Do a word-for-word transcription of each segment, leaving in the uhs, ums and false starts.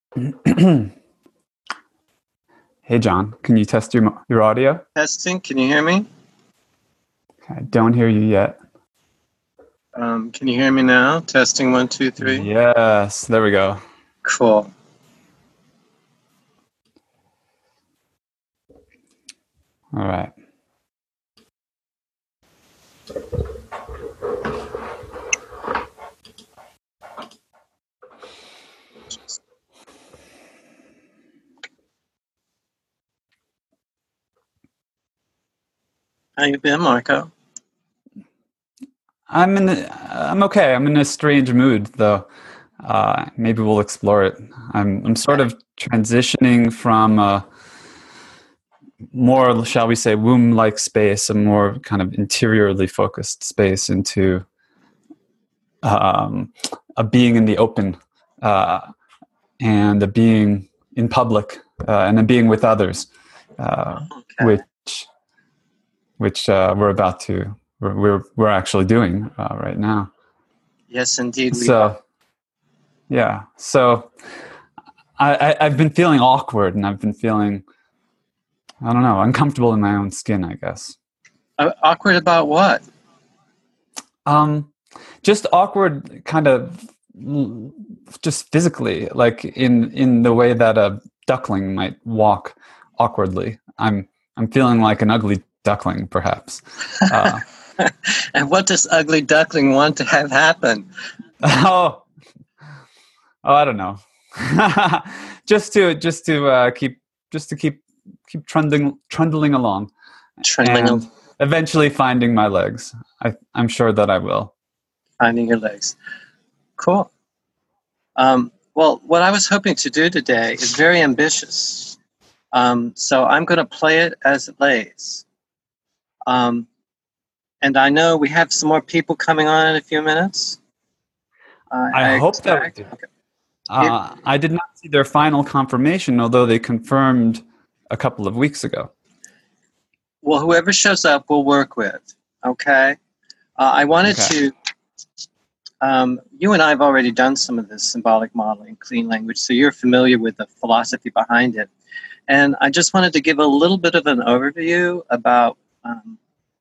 Hey, John, can you test your your audio? Testing, can you hear me? I don't hear you yet. Um, can you hear me now? Testing, one, two, three. Yes, there we go. Cool. All right. How you been, Marco? I'm in. The, I'm okay. I'm in a strange mood, though. Uh, maybe we'll explore it. I'm. I'm sort of transitioning from a more, shall we say, womb-like space, a more kind of interiorly focused space, into um, a being in the open, uh, and a being in public, uh, and a being with others, uh, Okay. which which uh, we're about to we're we're, we're actually doing uh, right now. Yes, indeed. We So are. yeah, so I, I I've been feeling awkward, and I've been feeling, I don't know, uncomfortable in my own skin, I guess. Uh, awkward about what? Um, just awkward, kind of, just physically, like in in the way that a duckling might walk awkwardly. I'm I'm feeling like an ugly duckling, perhaps. Uh, And what does ugly duckling want to have happen? oh, oh, I don't know. just to just to uh, keep just to keep keep trundling trundling along, Trundling and along, eventually finding my legs. I, I'm sure that I will. finding your legs. Cool. Um, well, what I was hoping to do today is very ambitious. Um, so I'm going to play it as it lays. Um, and I know we have some more people coming on in a few minutes. Uh, I, I hope that we expect. do. Okay. Uh, I did not see their final confirmation, although they confirmed a couple of weeks ago. Well, whoever shows up, we'll work with. Okay. Uh, I wanted Okay. to. Um, you and I have already done some of this symbolic modeling, clean language, so you're familiar with the philosophy behind it. And I just wanted to give a little bit of an overview about. Um,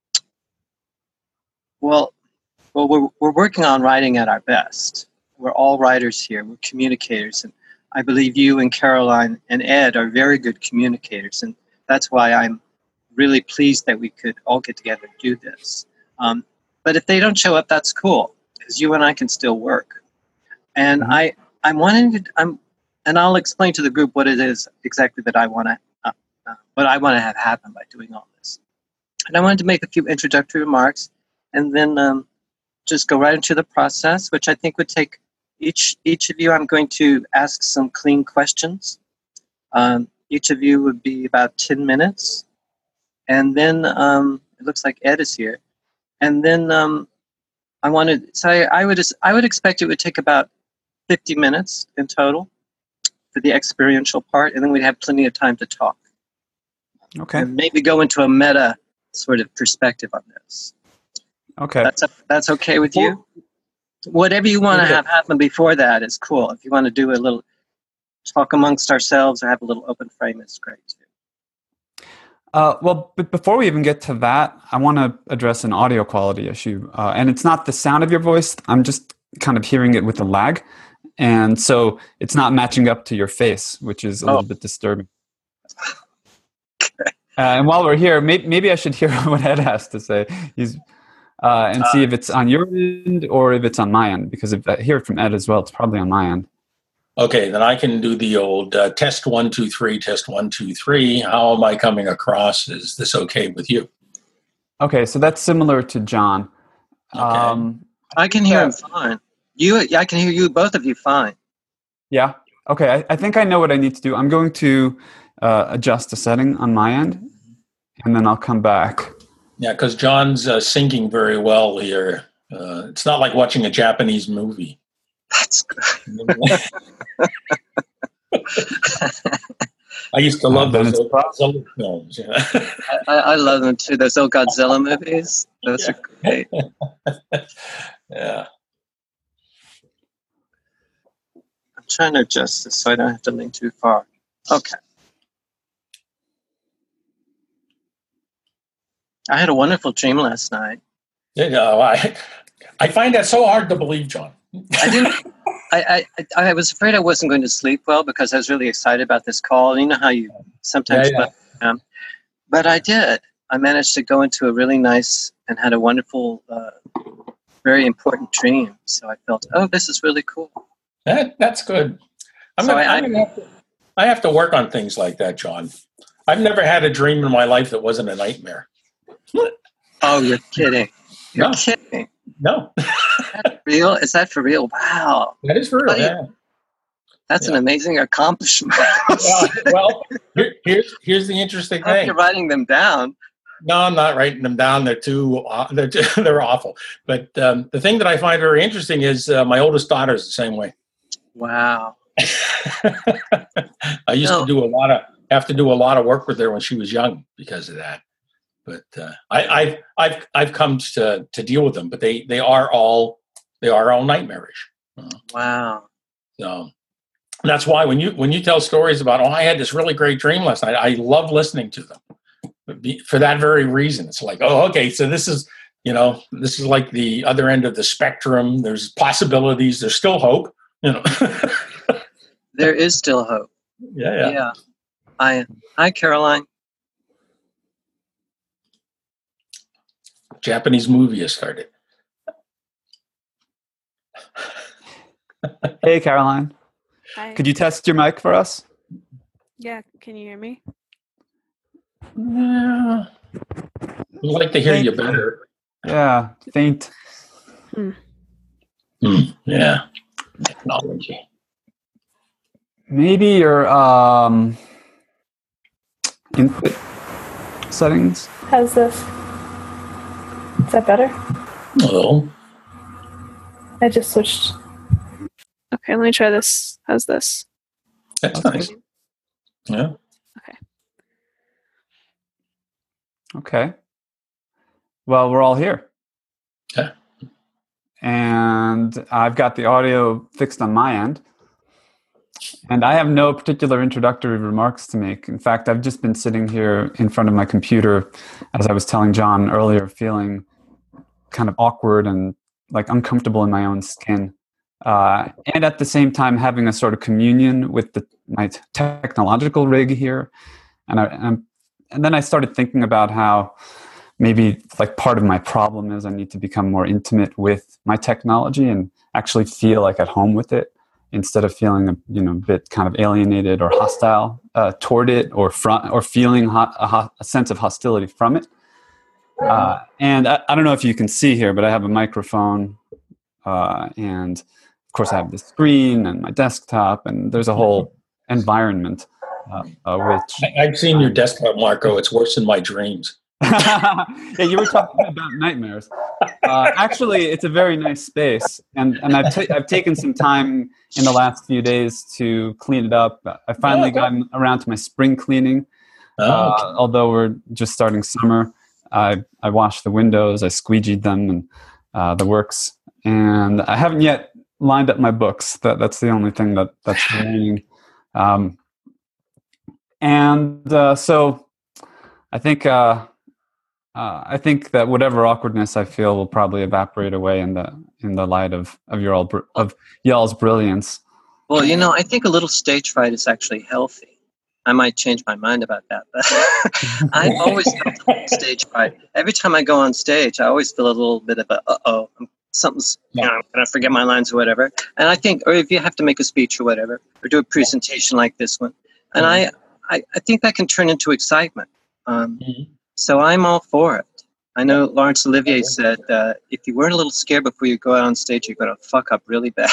well, well, we're we're working on writing at our best. We're all writers here. We're communicators, and I believe you and Caroline and Ed are very good communicators, and that's why I'm really pleased that we could all get together and do this. Um, but if they don't show up, that's cool, because you and I can still work. And Mhm. I, I'm wanting to, I'm, and I'll explain to the group what it is exactly that I want to, uh, uh, what I want to have happen by doing all this. And I wanted to make a few introductory remarks, and then um, just go right into the process, which I think would take each each of you. I'm going to ask some clean questions. Um, each of you would be about ten minutes. And then um, it looks like Ed is here. And then um, I wanted, so I, I would I would expect it would take about fifty minutes in total for the experiential part, and then we'd have plenty of time to talk. Okay. And maybe go into a meta sort of perspective on this. Okay. That's a, that's okay with you? Whatever you want to have happen before that is cool. If you want to do a little talk amongst ourselves or have a little open frame, it's great too. Uh, well, but before we even get to that, I want to address an audio quality issue. Uh, and it's not the sound of your voice. I'm just kind of hearing it with a lag. And so it's not matching up to your face, which is a Oh. little bit disturbing. Uh, and while we're here, maybe, maybe I should hear what Ed has to say. He's uh, and see if it's on your end or if it's on my end. Because if I hear it from Ed as well, it's probably on my end. Okay, then I can do the old uh, test one, two, three, test one, two, three. How am I coming across? Is this okay with you? Okay, so that's similar to John. Okay. Um, I can hear him fine. You, I can hear you, both of you, fine. Yeah. Okay, I, I think I know what I need to do. I'm going to uh, adjust the setting on my end, and then I'll come back. Yeah, because John's uh, syncing very well here. Uh, it's not like watching a Japanese movie. That's good. I used to love Uh, then those it's old Godzilla films. Yeah. I, I love them too. Those old Godzilla movies. Those Yeah. are great. Yeah. trying to adjust this so I don't have to lean too far. Okay. I had a wonderful dream last night. You know, I I find that so hard to believe, John. I didn't. I, I I was afraid I wasn't going to sleep well because I was really excited about this call. You know how you sometimes, Yeah, yeah. um, but I did. I managed to go into a really nice and had a wonderful, uh, very important dream. So I felt, oh, this is really cool. That that's good. I'm So gonna, I- I'm gonna have to, I have to work on things like that, John. I've never had a dream in my life that wasn't a nightmare. Oh, you're kidding! You're No. kidding! No, Is that real? Is that for real? Wow, that is for real. Right. Yeah. that's an Yeah. amazing accomplishment. Well, well here, here's here's the interesting I hope thing. you're writing them down. No, I'm not writing them down. They're too uh, they're too, they're awful. But um, the thing that I find very interesting is uh, my oldest daughter is the same way. Wow. I used No. to do a lot of have to do a lot of work with her when she was young because of that. But uh, I, I've I've I've come to to deal with them. But they they are all they are all nightmarish. Uh, Wow. So that's why when you when you tell stories about, oh, I had this really great dream last night, I love listening to them. But be, for that very reason, it's like, oh, okay, so this is, you know, this is like the other end of the spectrum. There's possibilities. There's still hope. You know. There is still hope. yeah, yeah. Yeah. I hi Caroline. Japanese movie has started. Hey, Caroline. Hi. Could you test your mic for us? Yeah, can you hear me? Yeah. We'd like to hear you better. Yeah, faint. Hmm, yeah. Technology. Maybe your um, input settings. How's this? Is that better? A little. I just switched. Okay, let me try this. How's this? That's Okay. nice. Yeah. Okay. Well, we're all here. Yeah. And I've got the audio fixed on my end. And I have no particular introductory remarks to make. In fact, I've just been sitting here in front of my computer, as I was telling John earlier, feeling kind of awkward and like uncomfortable in my own skin. Uh, and at the same time, having a sort of communion with the, my technological rig here. And, I, and, I'm, and then I started thinking about how maybe like part of my problem is I need to become more intimate with my technology and actually feel like at home with it, instead of feeling a you know a bit kind of alienated or hostile uh, toward it, or front or feeling hot, a, ho- a sense of hostility from it. Uh, and I, I don't know if you can see here, but I have a microphone, uh, and of course I have the screen and my desktop, and there's a whole environment uh, uh, which. I, I've seen your desktop, Marco. It's worse than my dreams. Yeah, you were talking about nightmares. Uh, actually, it's a very nice space, and and I've ta- I've taken some time in the last few days to clean it up. I finally Oh, okay. gotten around to my spring cleaning. Oh, Uh, okay. although we're just starting summer, I I washed the windows, I squeegeed them, and uh, the works. And I haven't yet lined up my books. That that's the only thing that that's remaining. Um, and uh, so, I think. Uh, Uh, I think that whatever awkwardness I feel will probably evaporate away in the in the light of of your all br- of y'all's brilliance. Well, you know, I think a little stage fright is actually healthy. I might change my mind about that, but I've always felt stage fright. Every time I go on stage, I always feel a little bit of a uh oh, something's you know, I'm gonna forget my lines or whatever. And I think, or if you have to make a speech or whatever, or do a presentation like this one, and I I, I think that can turn into excitement. Um, Mhm. So I'm all for it. I know Laurence Olivier said, uh, if you weren't a little scared before you go out on stage, you're going to fuck up really bad.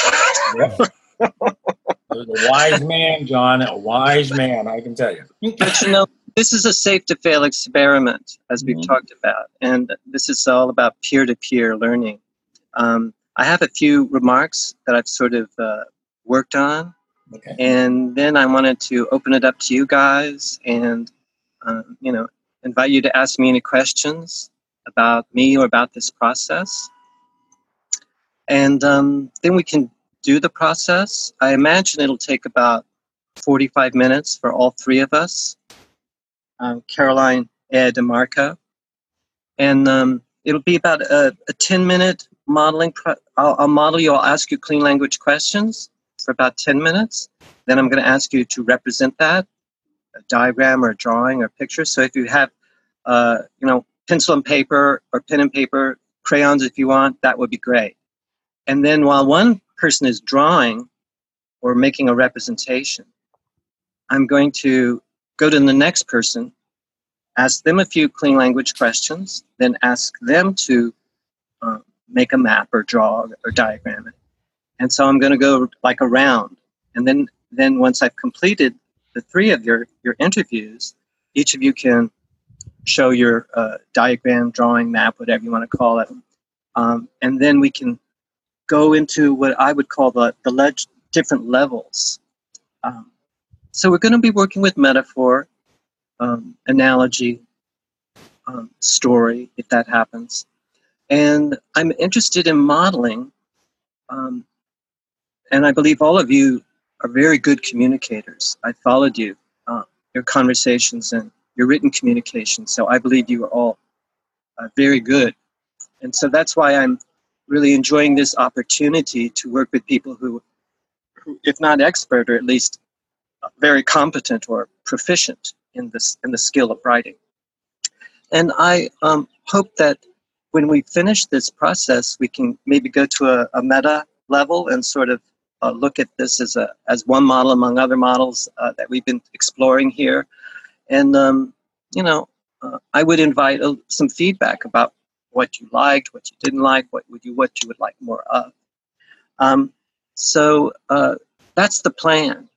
A wise man, John. A wise man, I can tell you. But you know, this is a safe to fail experiment, as we've Mhm. talked about. And this is all about peer-to-peer learning. Um, I have a few remarks that I've sort of uh, worked on. Okay. And then I wanted to open it up to you guys and, um, you know, invite you to ask me any questions about me or about this process. And um, then we can do the process. I imagine it'll take about forty-five minutes for all three of us, um, Caroline, Ed, and Marco. And um, it'll be about a, a ten-minute modeling. Pro- I'll, I'll model you. I'll ask you clean language questions for about ten minutes. Then I'm going to ask you to represent that, a diagram or a drawing or picture. So if you have, uh, you know, pencil and paper or pen and paper, crayons if you want, that would be great. And then while one person is drawing or making a representation, I'm going to go to the next person, ask them a few clean language questions, then ask them to uh, make a map or draw or diagram it. And so I'm going to go like around. And then, then once I've completed the three of your, your interviews, each of you can show your uh, diagram, drawing, map, whatever you want to call it. Um, and then we can go into what I would call the, the leg- different levels. Um, so we're going to be working with metaphor, um, analogy, um, story, if that happens. And I'm interested in modeling, um, and I believe all of you are very good communicators. I followed you, uh, your conversations and your written communication, so I believe you are all uh, very good. And so that's why I'm really enjoying this opportunity to work with people who, who if not expert, or at least very competent or proficient in this in the skill of writing. And I um, hope that when we finish this process, we can maybe go to a, a meta level and sort of uh, look at this as a as one model among other models uh, that we've been exploring here. And um, you know, uh, I would invite uh, some feedback about what you liked, what you didn't like, what would you what you would like more of. Um, so uh, that's the plan.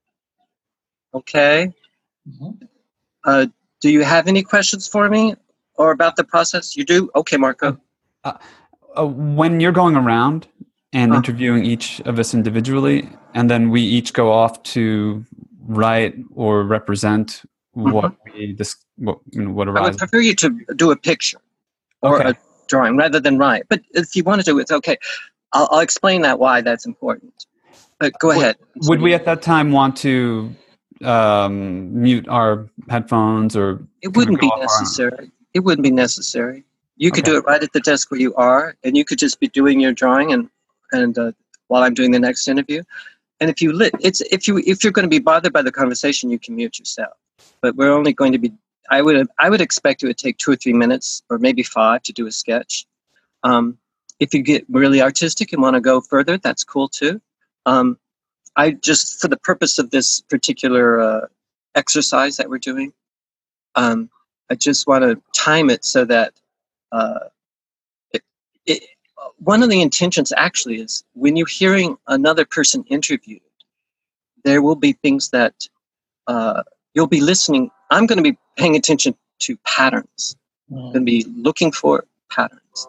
Okay. Mm-hmm. Uh, do you have any questions for me or about the process? You do? Okay, Marco. Uh, uh, when you're going around and uh, interviewing each of us individually, and then we each go off to write or represent mm-hmm. what we dis- what, you know, what arises. I would prefer you to do a picture or okay. a drawing rather than write. But if you want to do it, it's okay. I'll, I'll explain that why that's important. But go ahead. Would, would we at that time want to um, mute our headphones, or it wouldn't be necessary? It wouldn't be necessary. You could okay. do it right at the desk where you are, and you could just be doing your drawing, and and uh, while I'm doing the next interview. And if you lit, it's if you if you're going to be bothered by the conversation, you can mute yourself. But we're only going to be. I would I would expect it would take two or three minutes, or maybe five, to do a sketch. Um, if you get really artistic and want to go further, that's cool too. Um, I just, for the purpose of this particular uh, exercise that we're doing, um, I just want to time it so that uh, it, it, one of the intentions actually is when you're hearing another person interviewed, there will be things that uh, you'll be listening. I'm going to be paying attention to patterns. Mm. I'm going to be looking for patterns.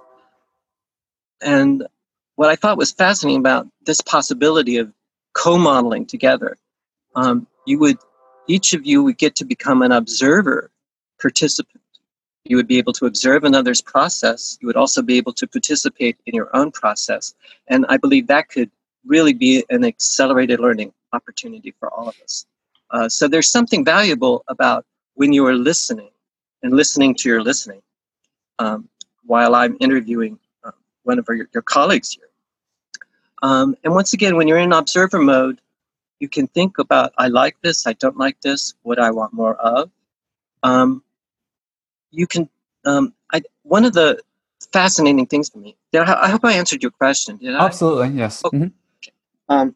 And what I thought was fascinating about this possibility of co-modeling together, um, you would, each of you would get to become an observer participant. You would be able to observe another's process. You would also be able to participate in your own process. And I believe that could really be an accelerated learning opportunity for all of us. Uh, so there's something valuable about when you are listening and listening to your listening um, while I'm interviewing uh, one of your, your colleagues here. Um, and once again, when you're in observer mode, you can think about, I like this, I don't like this, what I want more of. Um, you can, um, I, one of the fascinating things for me, I hope I answered your question, did I? Absolutely, yes. Okay. Mm-hmm. Um,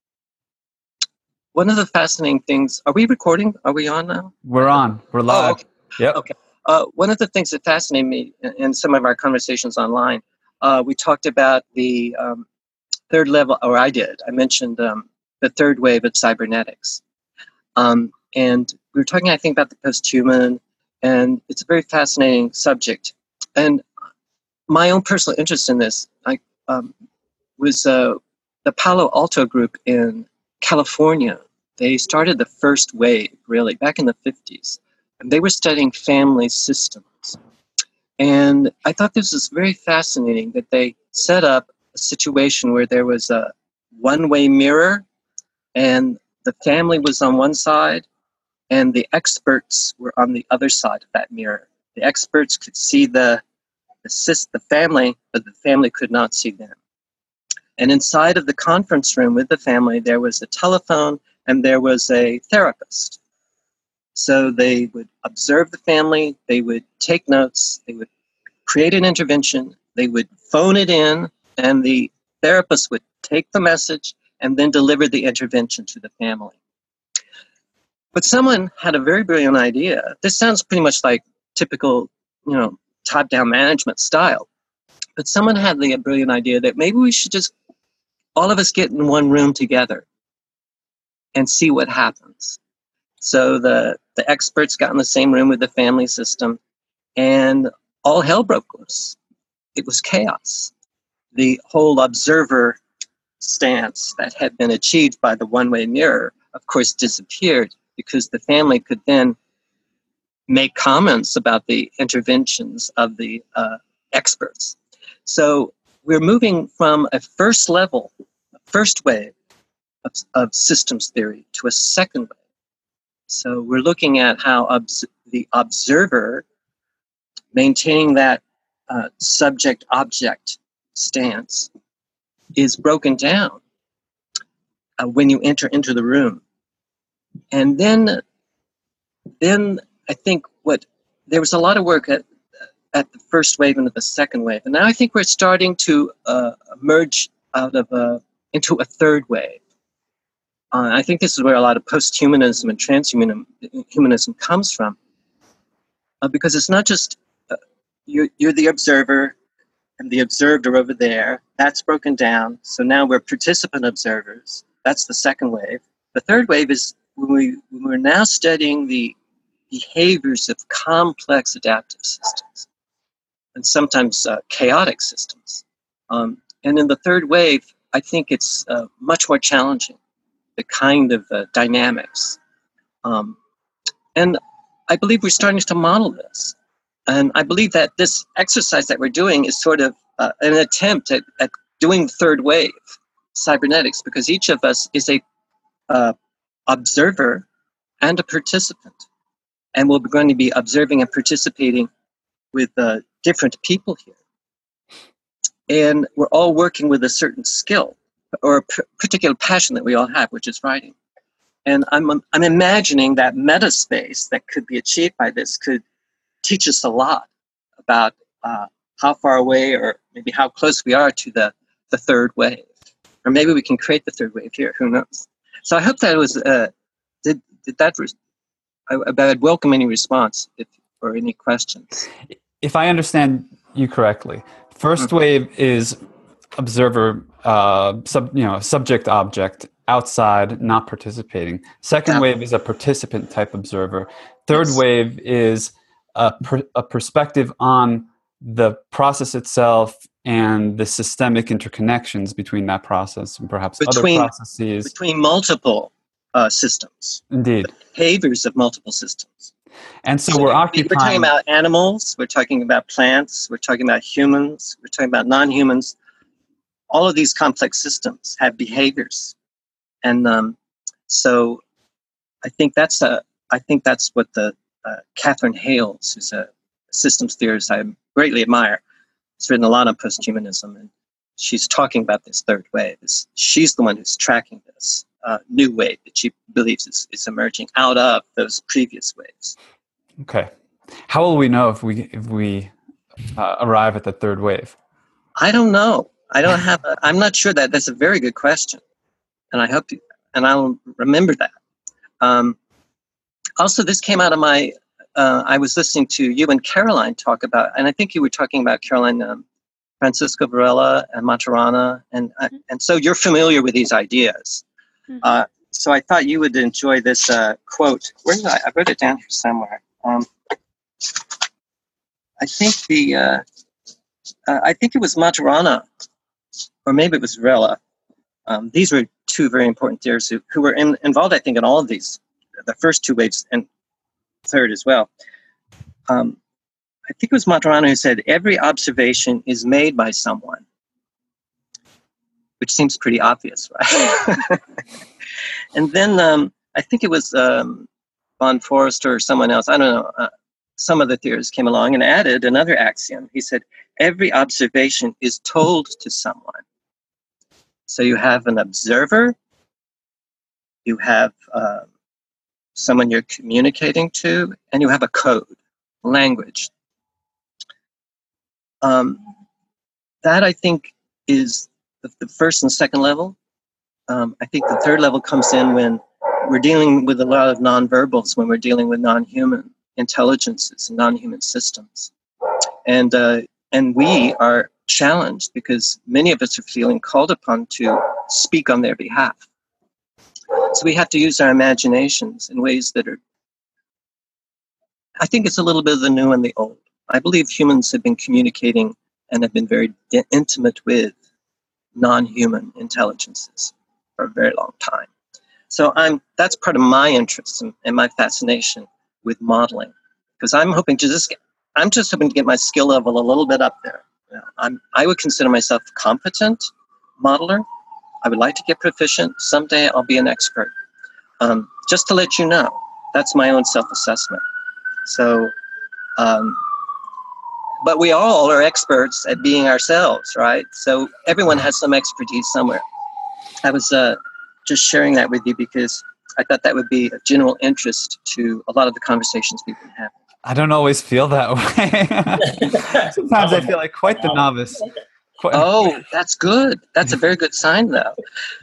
one of the fascinating things, are we recording? Are we on now? We're on, we're live. Oh, okay. Yep. Okay. Uh, one of the things that fascinated me in, in some of our conversations online, uh, we talked about the um, third level, or I did, I mentioned um, the third wave of cybernetics. Um, and we were talking, I think, about the post-human, and it's a very fascinating subject. And my own personal interest in this I, um, was uh, the Palo Alto group in California. They started the first wave, really, back in the fifties. And they were studying family systems. And I thought this was very fascinating that they set up a situation where there was a one-way mirror, and the family was on one side, and the experts were on the other side of that mirror. The experts could see the the, sis, the family, but the family could not see them. And inside of the conference room with the family, there was a telephone and there was a therapist. So they would observe the family, they would take notes, they would create an intervention, they would phone it in, and the therapist would take the message and then deliver the intervention to the family. But someone had a very brilliant idea. This sounds pretty much like typical, you know, top-down management style. But someone had the brilliant idea that maybe we should just, all of us get in one room together and see what happens. So the, the experts got in the same room with the family system, and all hell broke loose. It was chaos. The whole observer stance that had been achieved by the one-way mirror, of course, disappeared because the family could then make comments about the interventions of the uh, experts. So we're moving from a first level, a first wave of, of systems theory to a second wave. So we're looking at how obs- the observer, maintaining that uh, subject-object stance, is broken down uh, when you enter into the room. And then, then I think what there was a lot of work at at the first wave and at the second wave, and now I think we're starting to uh, emerge out of a into a third wave. Uh, I think this is where a lot of post-humanism and transhumanism comes from, uh, because it's not just uh, you're, you're the observer and the observed are over there. That's broken down. So now we're participant observers. That's the second wave. The third wave is when, we, when we're now studying the behaviors of complex adaptive systems and sometimes uh, chaotic systems. Um, and in the third wave, I think it's uh, much more challenging, the kind of uh, dynamics. Um, and I believe we're starting to model this. And I believe that this exercise that we're doing is sort of uh, an attempt at, at doing the third wave cybernetics, because each of us is a uh, observer and a participant. And we're going to be observing and participating with uh, different people here. And we're all working with a certain skill or a p- particular passion that we all have, which is writing. And I'm I'm imagining that meta space that could be achieved by this could teach us a lot about uh, how far away or maybe how close we are to the, the third wave. Or maybe we can create the third wave here, who knows? So I hope that was, uh, did, did that, re- I, I'd welcome any response if, or any questions. If I understand you correctly, first mm-hmm. wave is observer, uh, sub, you know, subject object outside, not participating. Second yeah. wave is a participant type observer. Third yes. wave is a, per, a perspective on the process itself and the systemic interconnections between that process and perhaps between, other processes. Between multiple uh, systems. Indeed. The behaviors of multiple systems. And so, so we're occupying... We're talking about animals, we're talking about plants, we're talking about humans, we're talking about non-humans. All of these complex systems have behaviors. And um, so I think that's a, I think that's what the uh, Catherine Hales, who's a systems theorist I greatly admire, has written a lot on posthumanism, and she's talking about this third wave. It's, she's the one who's tracking this uh, new wave that she believes is, is emerging out of those previous waves. Okay, how will we know if we if we uh, arrive at the third wave? I don't know. I don't have. A, I'm not sure that that's a very good question, and I hope you, and I'll remember that. Um, also, this came out of my. Uh, I was listening to you and Caroline talk about, and I think you were talking about Caroline um, Francisco Varela and Maturana, and uh, and so you're familiar with these ideas. Mm-hmm. Uh, so I thought you would enjoy this uh, quote. Where did I? I wrote it down here somewhere. Um, I think the. Uh, uh, I think it was Maturana, or maybe it was Varela. Um, these were two very important theorists who, who were in, involved, I think, in all of these, the first two waves and third as well. Um, I think it was Maturana who said, every observation is made by someone. which seems pretty obvious, right? And then um, I think it was um, von Forster or someone else, I don't know, uh, some of the theorists came along and added another axiom. He said, every observation is told to someone. So you have an observer, you have uh, someone you're communicating to, and you have a code, language. Um, that, I think, is the, the first and second level. Um, I think the third level comes in when we're dealing with a lot of nonverbals, when we're dealing with non-human intelligences and non-human systems. And, uh, and we are challenged because many of us are feeling called upon to speak on their behalf. So we have to use our imaginations in ways that are, I think it's a little bit of the new and the old. I believe humans have been communicating and have been very de- intimate with non-human intelligences for a very long time. So I'm that's part of my interest and, and my fascination with modeling, because I'm hoping to just get, I'm just hoping to get my skill level a little bit up there. You know, I'm I would consider myself a competent modeler. I would like to get proficient. Someday I'll be an expert. Um, just to let you know, that's my own self-assessment. So, um, but we all are experts at being ourselves, right? So everyone has some expertise somewhere. I was uh, just sharing that with you because I thought that would be of general interest to a lot of the conversations we've been having. I don't always feel that way. Sometimes I feel like quite the novice. Quite- Oh, that's good. That's a very good sign, though.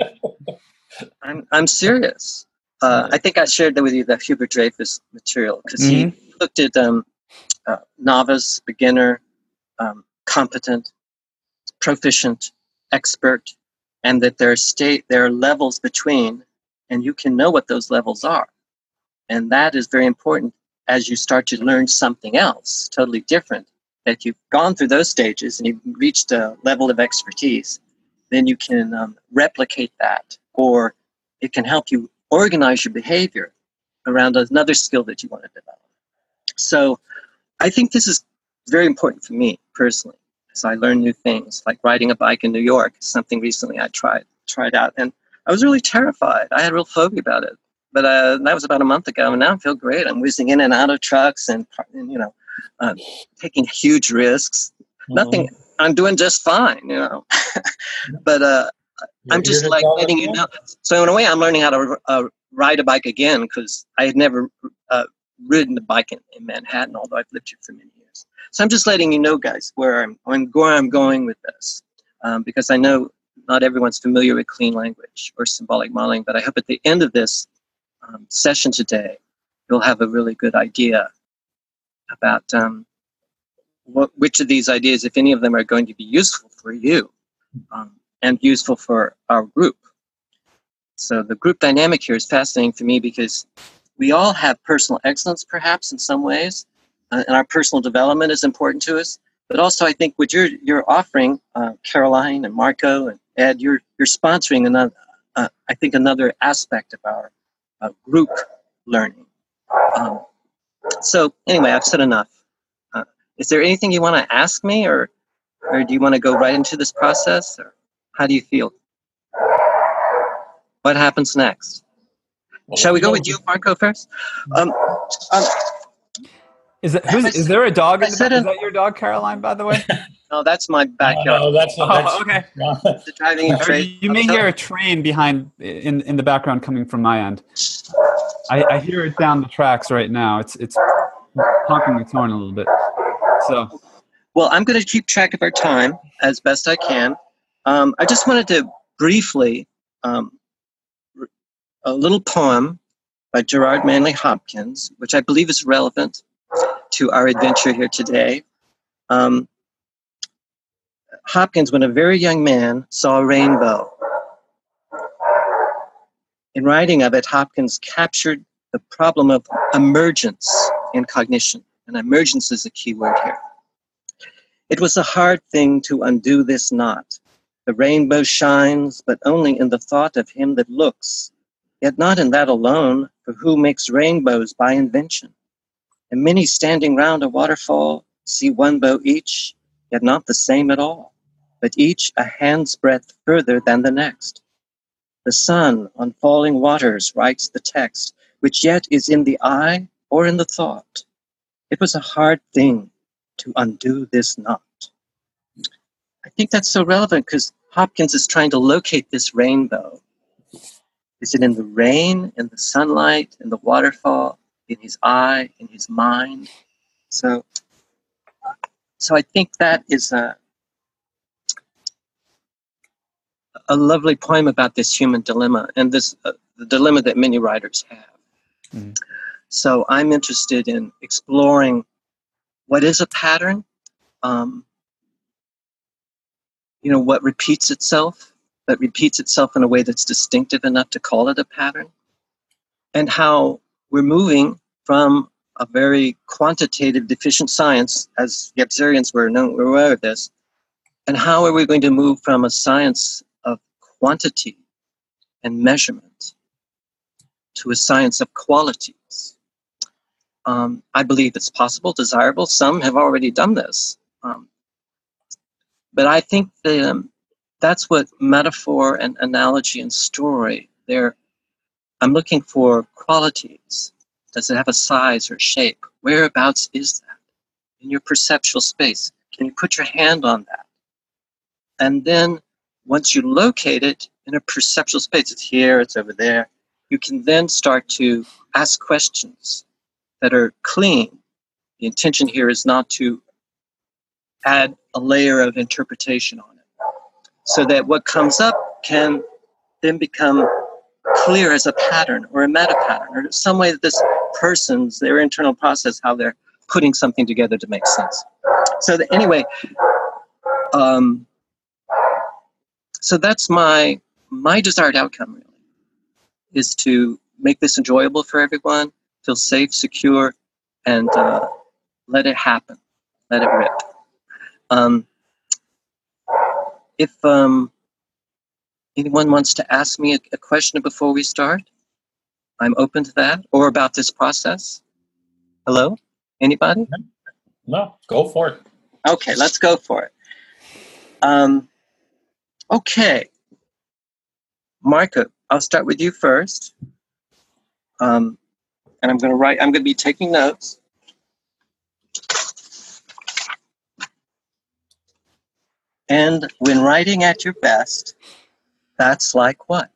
I'm I'm serious. Uh, I think I shared that with you, the Hubert Dreyfus material, because mm-hmm. he looked at um, uh, novice, beginner, um, competent, proficient, expert, and that there are state there are levels between, and you can know what those levels are, and that is very important as you start to learn something else, totally different. That you've gone through those stages and you've reached a level of expertise, then you can um, replicate that, or it can help you organize your behavior around another skill that you want to develop. So I think this is very important for me personally, as I learn new things, like riding a bike in New York, something recently I tried tried out, and I was really terrified. I had a real phobia about it, but uh, that was about a month ago, and now I feel great. I'm whizzing in and out of trucks and, and you know, uh, taking huge risks. Mm-hmm. Nothing, I'm doing just fine, you know. But uh, I'm just like letting you know. So in a way, I'm learning how to uh, ride a bike again, because I had never uh, ridden a bike in, in Manhattan, although I've lived here for many years. So I'm just letting you know, guys, where I'm, where I'm going with this, um, because I know not everyone's familiar with clean language or symbolic modeling, but I hope at the end of this um, session today, you'll have a really good idea about um, what, which of these ideas, if any of them, are going to be useful for you um, and useful for our group. So the group dynamic here is fascinating for me because we all have personal excellence, perhaps, in some ways, uh, and our personal development is important to us. But also, I think what you're you're offering, uh, Caroline and Marco and Ed, you're you're sponsoring another, uh, I think, another aspect of our uh, group learning. Um, so anyway, I've said enough. Uh, is there anything you want to ask me, or or do you want to go right into this process, or how do you feel? What happens next? Well, Shall we go with you, Marco, first? Um, um, is, it, who's, is there a dog in the back? Is that your dog, Caroline, by the way? No, that's my backyard. No, that's, not, that's oh, okay. The driving a train. You may hear a train behind in in the background coming from my end. I, I hear it down the tracks right now. It's it's honking its horn a little bit. So, well, I'm going to keep track of our time as best I can. Um, I just wanted to briefly. Um, a little poem by Gerard Manley Hopkins, which I believe is relevant to our adventure here today. Um, Hopkins, when a very young man, saw a rainbow. In writing of it, Hopkins captured the problem of emergence in cognition, and emergence is a key word here. It was a hard thing to undo this knot. The rainbow shines, but only in the thought of him that looks, yet not in that alone, for who makes rainbows by invention? And many standing round a waterfall see one bow each, yet not the same at all. but each a hand's breadth further than the next. The sun on falling waters writes the text, which yet is in the eye or in the thought. It was a hard thing to undo this knot. I think that's so relevant because Hopkins is trying to locate this rainbow. Is it in the rain, in the sunlight, in the waterfall, in his eye, in his mind? So, so I think that is a, a lovely poem about this human dilemma and this uh, the dilemma that many writers have. Mm. So I'm interested in exploring what is a pattern, um, you know, what repeats itself, but repeats itself in a way that's distinctive enough to call it a pattern, and how we're moving from a very quantitative deficient science, as the Absarians were known, we're aware of this, and how are we going to move from a science of quantity and measurement to a science of qualities? Um, I believe it's possible, desirable. Some have already done this. Um, but I think that, um, that's what metaphor and analogy and story, they're, I'm looking for qualities. Does it have a size or shape? Whereabouts is that in your perceptual space? Can you put your hand on that? And then once you locate it in a perceptual space, it's here, it's over there, you can then start to ask questions that are clean. The intention here is not to add a layer of interpretation on it, so that what comes up can then become clear as a pattern or a meta pattern or some way that this person's, their internal process, how they're putting something together to make sense. So that, anyway, um, so that's my my desired outcome, really, is to make this enjoyable for everyone, feel safe, secure, and uh, let it happen, let it rip. Um, if um, anyone wants to ask me a, a question before we start, I'm open to that, or about this process. Hello? Anybody? No, go for it. Okay, let's go for it. Um, okay. Marco, I'll start with you first. Um, and I'm going to write, I'm going to be taking notes. And when writing at your best, that's like what?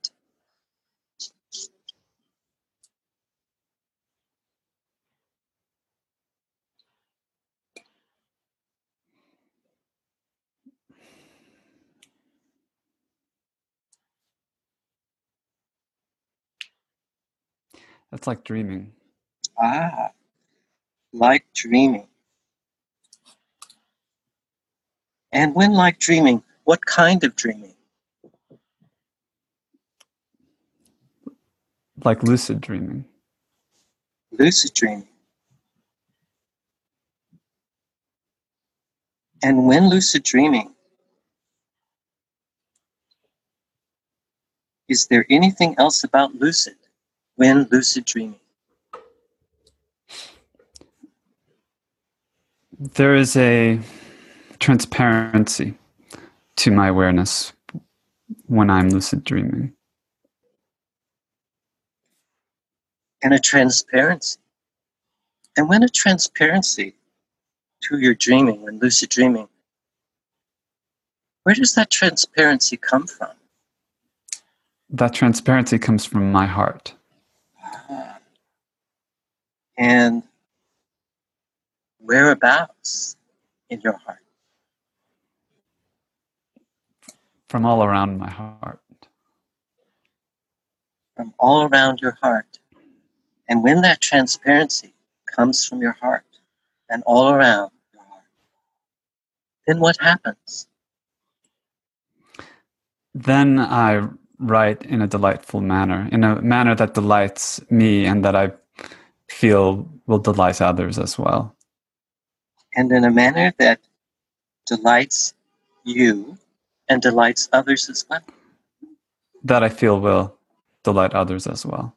That's like dreaming. Ah, like dreaming. And when like dreaming, what kind of dreaming? Like lucid dreaming. Lucid dreaming. And when lucid dreaming, is there anything else about lucid when lucid dreaming? There is a transparency to my awareness when I'm lucid dreaming. And a transparency. And when a transparency to your dreaming, when lucid dreaming, where does that transparency come from? That transparency comes from my heart. Ah. And whereabouts in your heart? From all around my heart. From all around your heart. And when that transparency comes from your heart and all around your heart, then what happens? Then I write in a delightful manner, in a manner that delights me and that I feel will delight others as well. And in a manner that delights you and delights others as well. That I feel will delight others as well.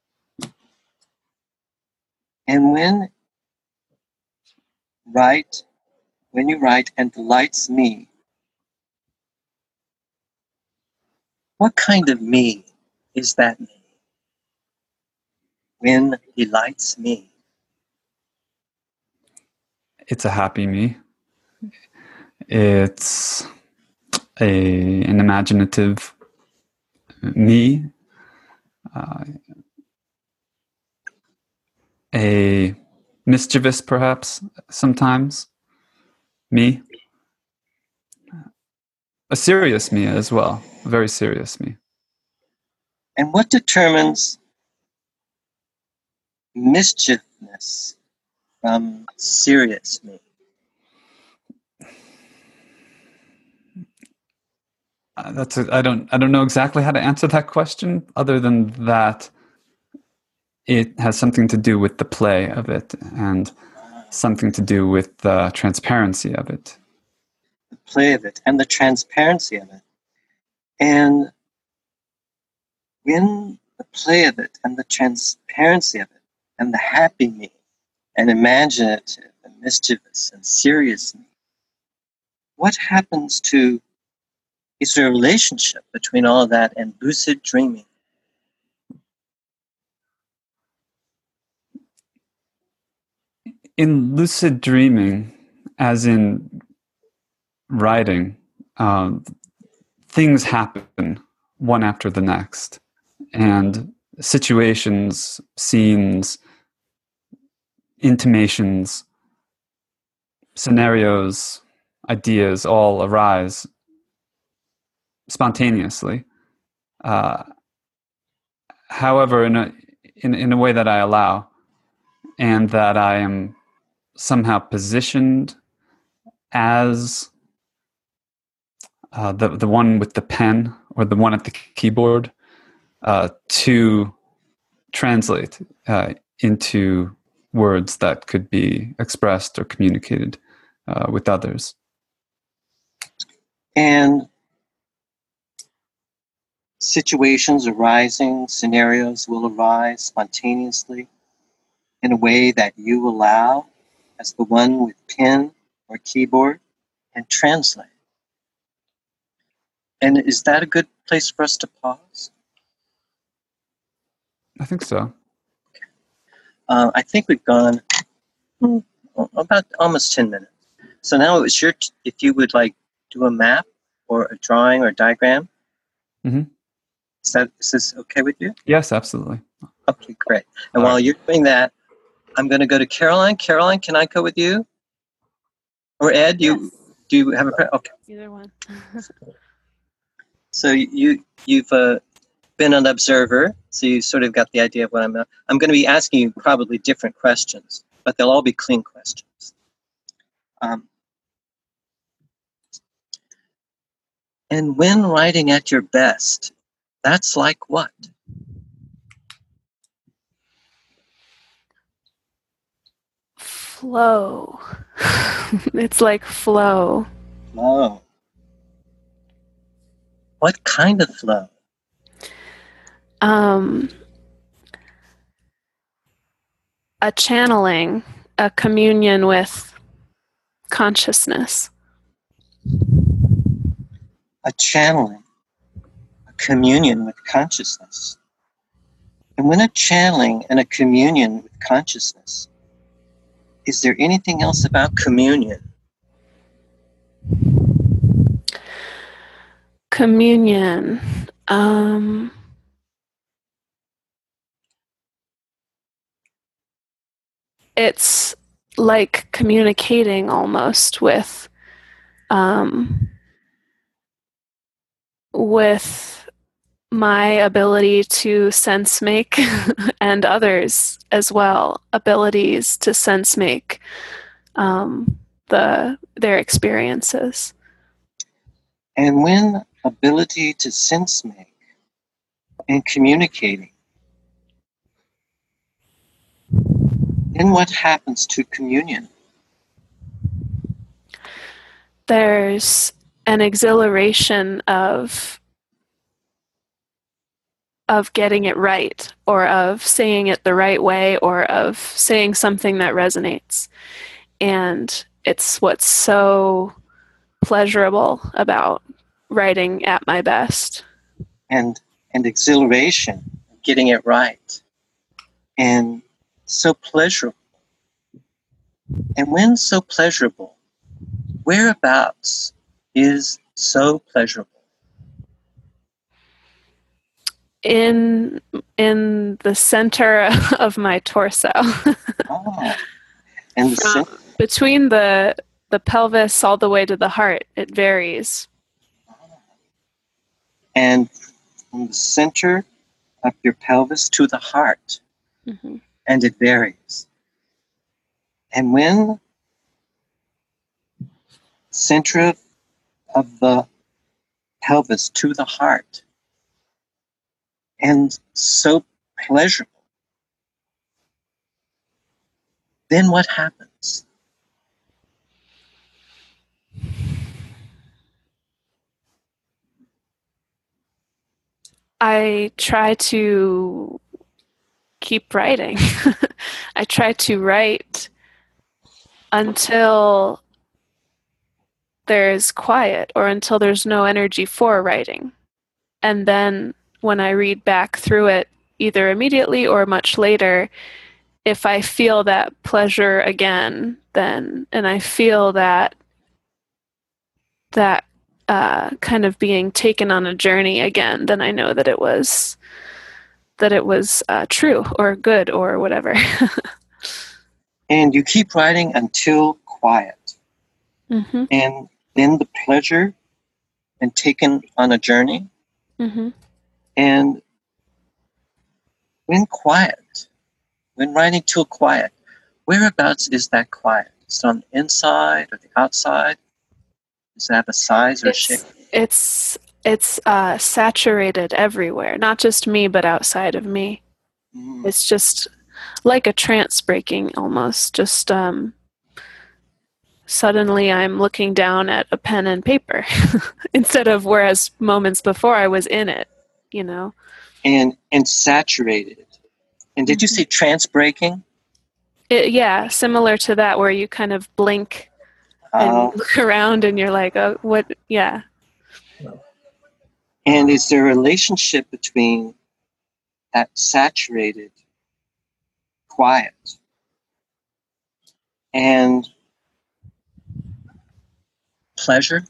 And when write, when you write and delights me, What kind of me is that me? When he lights me. It's a happy me. It's a an imaginative me. Uh, a mischievous, perhaps, sometimes, me. A serious me as well, a very serious me. And what determines mischievousness from serious me? Uh, that's a, I don't I don't know exactly how to answer that question, other than that it has something to do with the play of it and something to do with the transparency of it. The play of it and the transparency of it. And in the play of it and the transparency of it and the happy me and imaginative and mischievous and serious me, what happens to, is there a relationship between all of that and lucid dreaming? In lucid dreaming, as in writing, um, things happen one after the next, and situations, scenes, intimations, scenarios, ideas all arise spontaneously. Uh, however, in a in, in a way that I allow, and that I am somehow positioned as uh, the the one with the pen or the one at the keyboard uh, to translate uh, into words that could be expressed or communicated uh, with others. And situations arising, scenarios will arise spontaneously in a way that you allow as the one with pen or keyboard and translate. And is that a good place for us to pause? I think so. Uh, I think we've gone hmm, about almost ten minutes. So now it's your, t- if you would like do a map or a drawing or a diagram. Mm-hmm. Is that, is this okay with you? Yes, absolutely. Okay, great. And All while right. you're doing that, I'm going to go to Caroline. Caroline, can I go with you? Or Ed, do you, Yes. do you have a, pre- okay. Either one. So you, you've uh, been an observer, so you sort of got the idea of what I'm, uh, I'm going to be asking you probably different questions, but they'll all be clean questions. Um, and when writing at your best, that's like what? Flow. It's like flow. Flow. What kind of flow? Um, a channeling, a communion with consciousness. A channeling, a communion with consciousness. And when a channeling and a communion with consciousness, is there anything else about communion? Communion. Um, it's like communicating almost with um, with my ability to sense make and others as well, abilities to sense make um, the their experiences. And when ability to sense make and communicating, then what happens to communion? There's an exhilaration of of getting it right, or of saying it the right way, or of saying something that resonates. And it's what's so pleasurable about writing at my best. and and exhilaration, getting it right, and so pleasurable. And when so pleasurable, whereabouts is so pleasurable? In in the center of my torso. Oh, and the From, center. between the the pelvis all the way to the heart, it varies. And from the center of your pelvis to the heart, Mm-hmm. and it varies. And when center of, of the pelvis to the heart, and so pleasurable, then what happens? I try to keep writing. I try to write until there's quiet or until there's no energy for writing. And then when I read back through it, either immediately or much later, if I feel that pleasure again, then, and I feel that, that uh, kind of being taken on a journey again, then I know that it was, that it was uh, true or good or whatever. And you keep writing until quiet. Mm-hmm. And then the pleasure and taken on a journey. Mm-hmm. And when quiet, when writing till quiet, whereabouts is that quiet? Is it on the inside or the outside? Does it have a size or a shape? It's it's uh, saturated everywhere, not just me, but outside of me. Mm. It's just like a trance breaking almost. Just um, suddenly I'm looking down at a pen and paper instead of whereas moments before I was in it, you know. And and saturated. And did you say trance breaking? It, yeah, similar to that, where you kind of blink and Uh, look around and you're like, oh, what? Yeah. and is there a relationship between that saturated quiet and pleasure?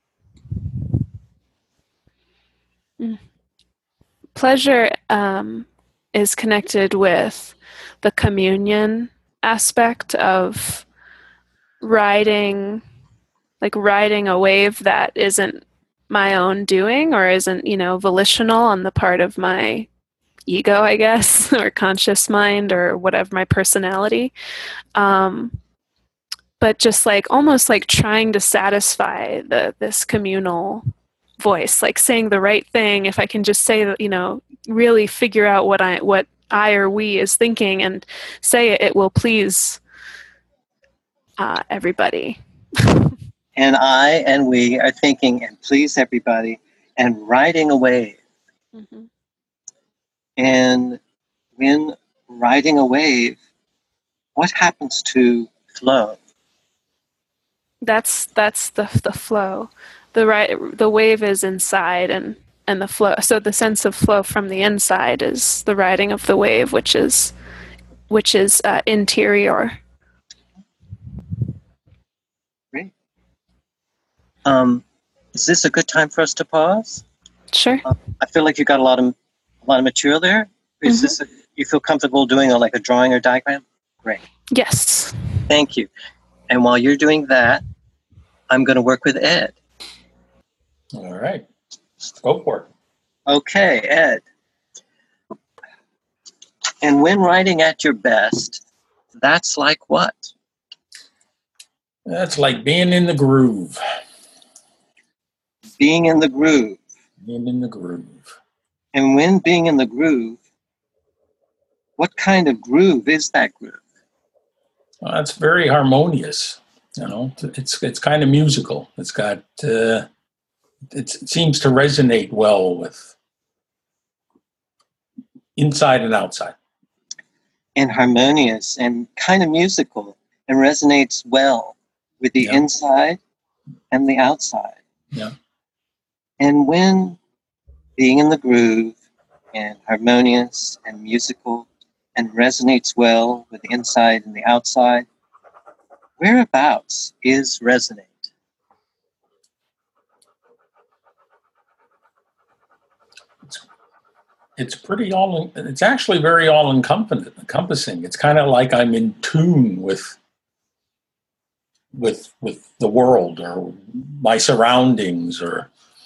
Pleasure um, is connected with the communion aspect of riding, like riding a wave that isn't my own doing or isn't, you know, volitional on the part of my ego, I guess, or conscious mind or whatever, my personality. Um, but just like almost like trying to satisfy the this communal voice, like saying the right thing. If I can just say, you know, really figure out what I what I or we is thinking and say it, it will please uh, everybody. And I and we are thinking and please everybody and riding a wave. Mm-hmm. And when riding a wave, what happens to flow? That's that's the the flow. The right the wave is inside and and the flow. So the sense of flow from the inside is the riding of the wave, which is which is uh, interior. Great. Um, is this a good time for us to pause? Sure. Uh, I feel like you got a lot of a lot of material there. Is Mhm. this a, you feel comfortable doing a, like a drawing or diagram? Great. Yes. Thank you. And while you're doing that, I'm going to work with Ed. All right. Go for it. Okay, Ed. And when writing at your best, that's like what? That's like being in the groove. Being in the groove. Being in the groove. And when being in the groove, what kind of groove is that groove? Well, it's very harmonious. You know, it's it's kind of musical. It's got uh, it's, it seems to resonate well with inside and outside. And harmonious and kind of musical and resonates well with the Yeah. inside and the outside. Yeah. And when being in the groove and harmonious and musical and resonates well with the inside and the outside. Whereabouts is resonate? It's, it's pretty all, it's actually very all encompassing. It's kind of like I'm in tune with, with, with the world or my surroundings or.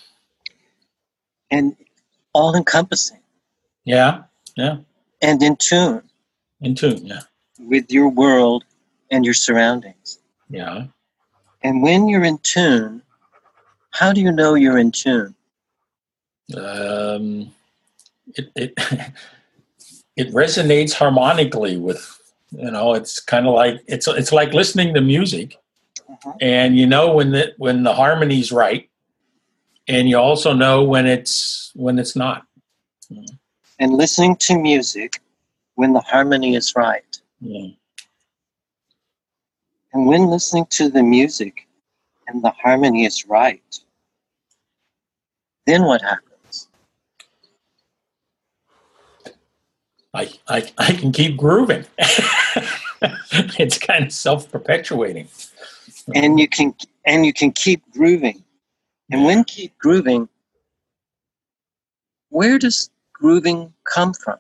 And all encompassing. Yeah, yeah. And in tune. In tune, yeah. With your world and your surroundings. Yeah. And when you're in tune, how do you know you're in tune? Um, it it it resonates harmonically with, you know, it's kind of like it's it's like listening to music, uh-huh. And you know when the when the harmony's right, and you also know when it's when it's not. And listening to music when the harmony is right. Yeah. And when listening to the music and the harmony is right, then what happens? I I, I can keep grooving. It's kind of self-perpetuating. And you can and you can keep grooving. And when keep grooving, where does grooving come from?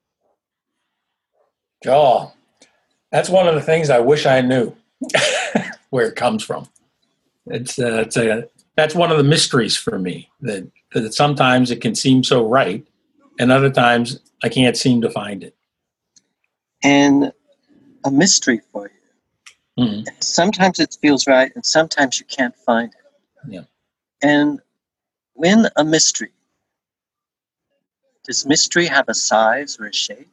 Oh, that's one of the things I wish I knew where it comes from. It's uh, it's a that's one of the mysteries for me that, that sometimes it can seem so right, and other times I can't seem to find it. And a mystery for you. Mm-hmm. Sometimes it feels right, and sometimes you can't find it. Yeah. And when a mystery, does mystery have a size or a shape?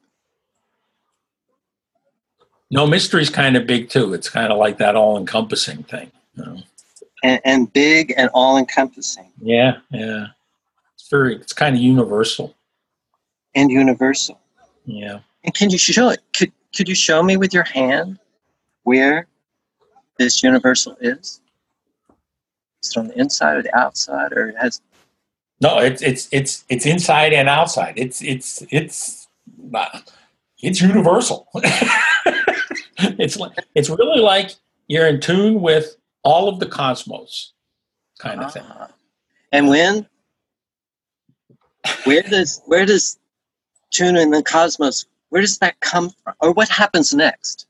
No, mystery's kind of big too. It's kind of like that all-encompassing thing. You know? and, and big and all-encompassing. Yeah, yeah. It's very. It's kind of universal. And universal. Yeah. And can you show it? Could Could you show me with your hand where this universal is? Is it on the inside or the outside, or it has? No, it's it's it's it's inside and outside. It's it's it's uh, it's universal. It's like it's really like you're in tune with all of the cosmos, kind of thing. Uh, and when, where does where does tune in the cosmos? Where does that come from, or what happens next?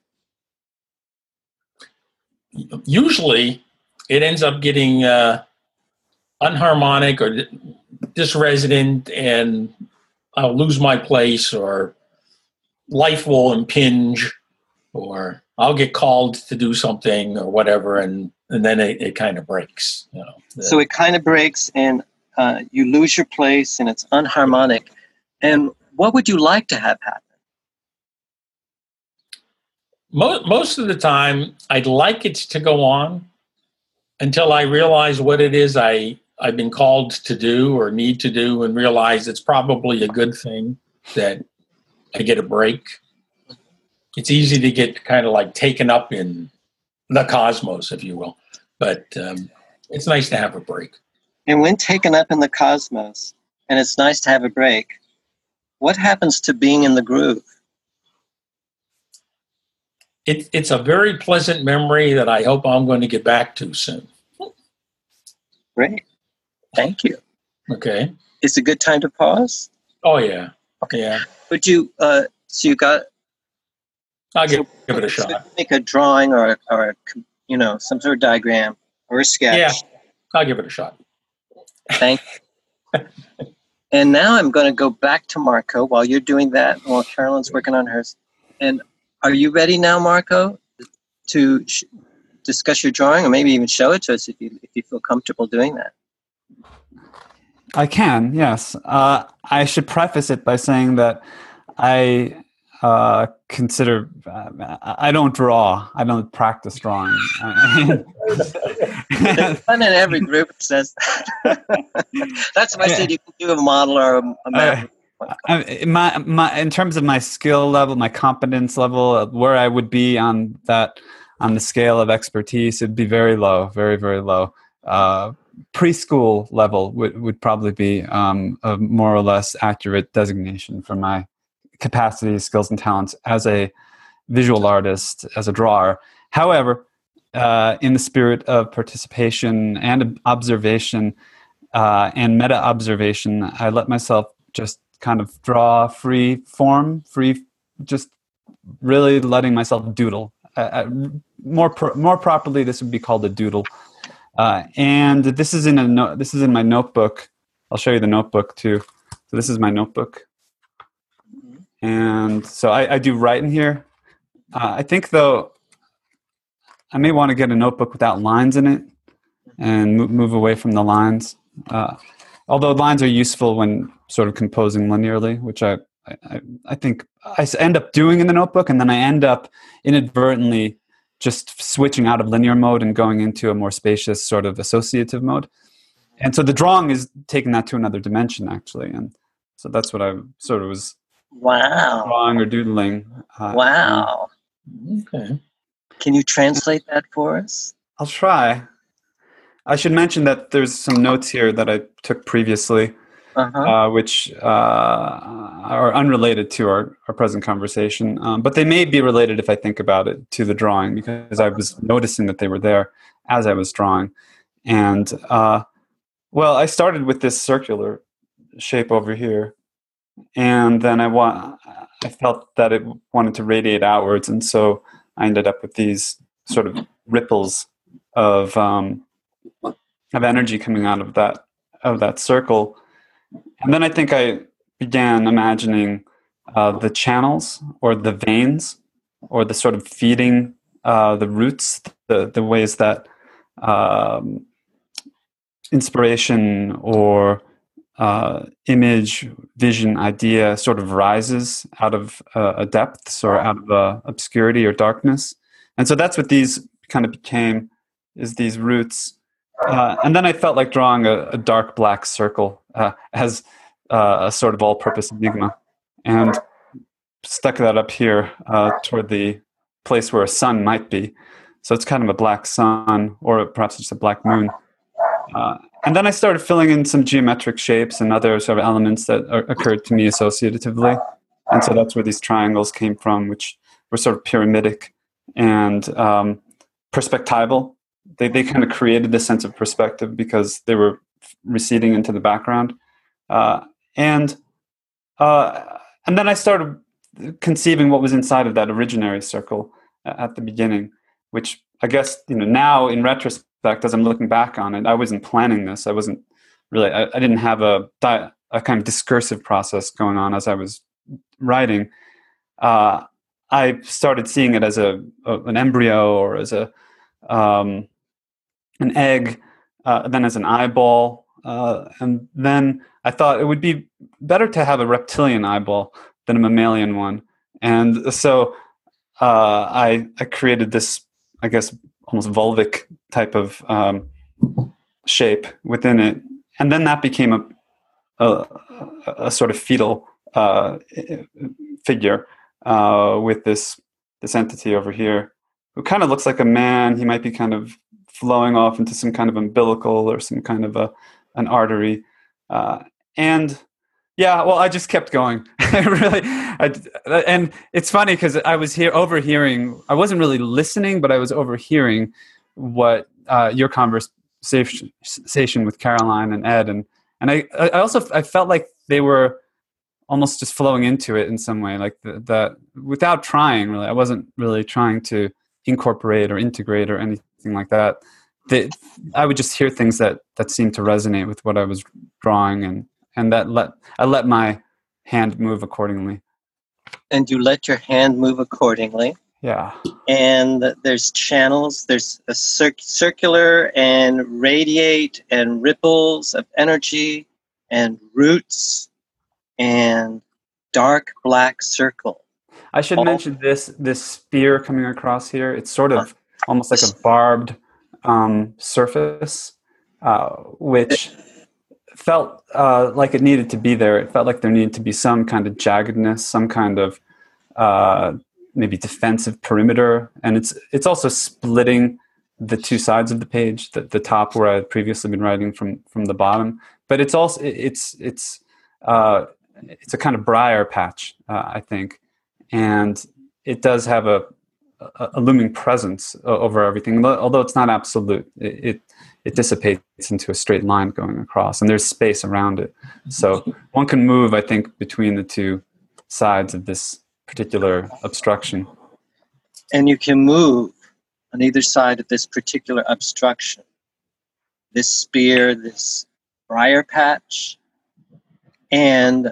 Usually, it ends up getting uh, unharmonic or disresonant, and I'll lose my place, or life will impinge, or I'll get called to do something or whatever, and, and then it, it kind of breaks. You know. So it kind of breaks, and uh, you lose your place, and it's unharmonic. And what would you like to have happen? Most, most of the time, I'd like it to go on until I realize what it is I, I've been called to do or need to do, and realize it's probably a good thing that I get a break. It's easy to get kind of like taken up in the cosmos, if you will, but um, it's nice to have a break. And when taken up in the cosmos, and it's nice to have a break, what happens to being in the groove? It, it's a very pleasant memory that I hope I'm going to get back to soon. Great. Thank you. Okay. It's a good time to pause? Oh, yeah. Okay. Yeah. Would you, uh, so you got... I'll give, so, give it a so shot. Make a drawing or, or a, you know, some sort of diagram or a sketch. Yeah, I'll give it a shot. Thank you. And now I'm going to go back to Marco while you're doing that, while Carolyn's working on hers. And are you ready now, Marco, to sh- discuss your drawing, or maybe even show it to us if you if you feel comfortable doing that? I can, yes. Uh, I should preface it by saying that I uh, consider uh, I don't draw. I don't practice drawing. Fun in every group says that. That's why I said you can do a model or a, a map. Uh, I, my, my, in terms of my skill level, my competence level, where I would be on that, on the scale of expertise, it'd be very low, very, very low. Uh, preschool level would, would probably be um, a more or less accurate designation for my capacities, skills, and talents as a visual artist, as a drawer. However, uh, in the spirit of participation and observation uh, and meta-observation, I let myself just kind of draw free form, free, just really letting myself doodle. Uh, more pro- more properly, this would be called a doodle. Uh, and this is in a no- this is in my notebook. I'll show you the notebook too. So this is my notebook, and so I, I do write in here. Uh, I think though, I may want to get a notebook without lines in it and move, move away from the lines. Uh, although lines are useful when sort of composing linearly, which I, I I think I end up doing in the notebook, and then I end up inadvertently just switching out of linear mode and going into a more spacious sort of associative mode. And so the drawing is taking that to another dimension, actually. And so that's what I sort of was Wow. drawing or doodling. Uh, Wow. Okay. Can you translate that for us? I'll try. I should mention that there's some notes here that I took previously, Uh-huh. uh, which uh, are unrelated to our, our present conversation. Um, but they may be related, if I think about it, to the drawing, because I was noticing that they were there as I was drawing. And, uh, well, I started with this circular shape over here. And then I, wa- I felt that it wanted to radiate outwards. And so I ended up with these sort of ripples of um, of energy coming out of that of that circle. And then I think I began imagining uh, the channels or the veins or the sort of feeding uh, the roots, the the ways that um, inspiration or uh, image, vision, idea sort of rises out of uh, a depths or out of uh, obscurity or darkness. And so that's what these kind of became, is these roots. Uh, and then I felt like drawing a, a dark black circle uh, as uh, a sort of all-purpose enigma, and stuck that up here uh, toward the place where a sun might be. So it's kind of a black sun, or perhaps just a black moon. Uh, and then I started filling in some geometric shapes and other sort of elements that are, occurred to me associatively. And so that's where these triangles came from, which were sort of pyramidic and um, perspectival. They they kind of created this sense of perspective because they were receding into the background. Uh, and uh, and then I started conceiving what was inside of that originary circle at the beginning, which I guess, you know, now in retrospect, as I'm looking back on it, I wasn't planning this. I wasn't really, I, I didn't have a, a kind of discursive process going on as I was writing. Uh, I started seeing it as a, a an embryo, or as a um, an egg, uh, then as an eyeball, uh, and then I thought it would be better to have a reptilian eyeball than a mammalian one, and so uh, I I created this, I guess, almost vulvic type of um, shape within it, and then that became a a, a sort of fetal uh, figure uh, with this this entity over here, who kind of looks like a man. He might be kind of flowing off into some kind of umbilical or some kind of a an artery, uh, and yeah, well, I just kept going. really, I, and it's funny because I was here overhearing. I wasn't really listening, but I was overhearing what uh, your conversation with Caroline and Ed, and and I, I also I felt like they were almost just flowing into it in some way, like the, that without trying. Really, I wasn't really trying to incorporate or integrate or anything like that. They, I would just hear things that that seemed to resonate with what I was drawing, and and that let I let my hand move accordingly. And you let your hand move accordingly. Yeah. And there's channels, there's a cir- circular and radiate and ripples of energy and roots and dark black circle. I should All- mention this this spear coming across here. It's sort of almost like a barbed um, surface, uh, which felt uh, like it needed to be there. It felt like there needed to be some kind of jaggedness, some kind of uh, maybe defensive perimeter, and it's it's also splitting the two sides of the page, the, the top where I had previously been writing from from the bottom. But it's also it's it's uh, it's a kind of briar patch, uh, I think, and it does have a a, a looming presence over everything. Although it's not absolute, it, it it dissipates into a straight line going across, and there's space around it. So one can move, I think, between the two sides of this particular obstruction. And you can move on either side of this particular obstruction. This spear, this briar patch, and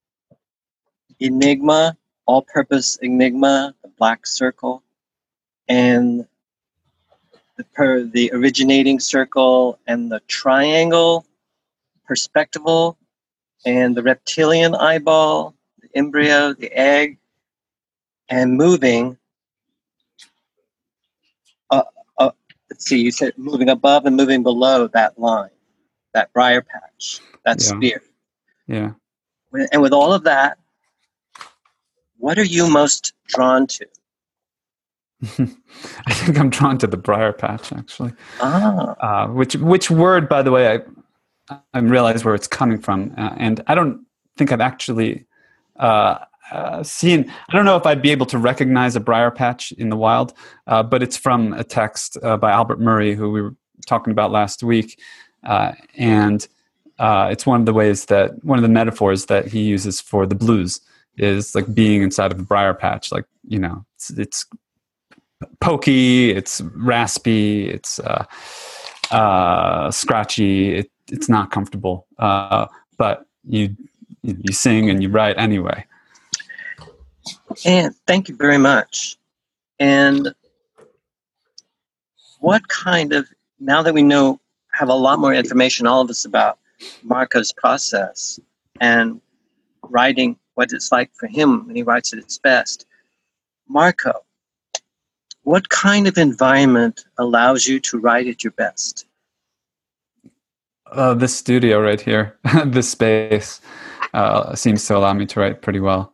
enigma, all-purpose enigma, the black circle, and the, per, the originating circle, and the triangle, perspectival, and the reptilian eyeball, the embryo, the egg, and moving. Uh, uh, let's see, you said moving above and moving below that line, that briar patch, that Yeah. spear. Yeah. And with all of that, what are you most drawn to? I think I'm drawn to the briar patch, actually. Ah, Uh, which which word, by the way, I I realize where it's coming from, uh, and I don't think I've actually uh, uh, seen. I don't know if I'd be able to recognize a briar patch in the wild, uh, but it's from a text uh, by Albert Murray, who we were talking about last week, uh, and uh, it's one of the ways that one of the metaphors that he uses for the blues is like being inside of a briar patch, like you know, it's. it's pokey, it's raspy, it's uh, uh, scratchy, it, it's not comfortable, uh, but you you sing and you write anyway. and thank you very much. And what kind of, now that we know, have a lot more information, all of us, about Marco's process and writing, what it's like for him when he writes at its best, Marco, what kind of environment allows you to write at your best? Uh, this studio right here, this space, uh, seems to allow me to write pretty well.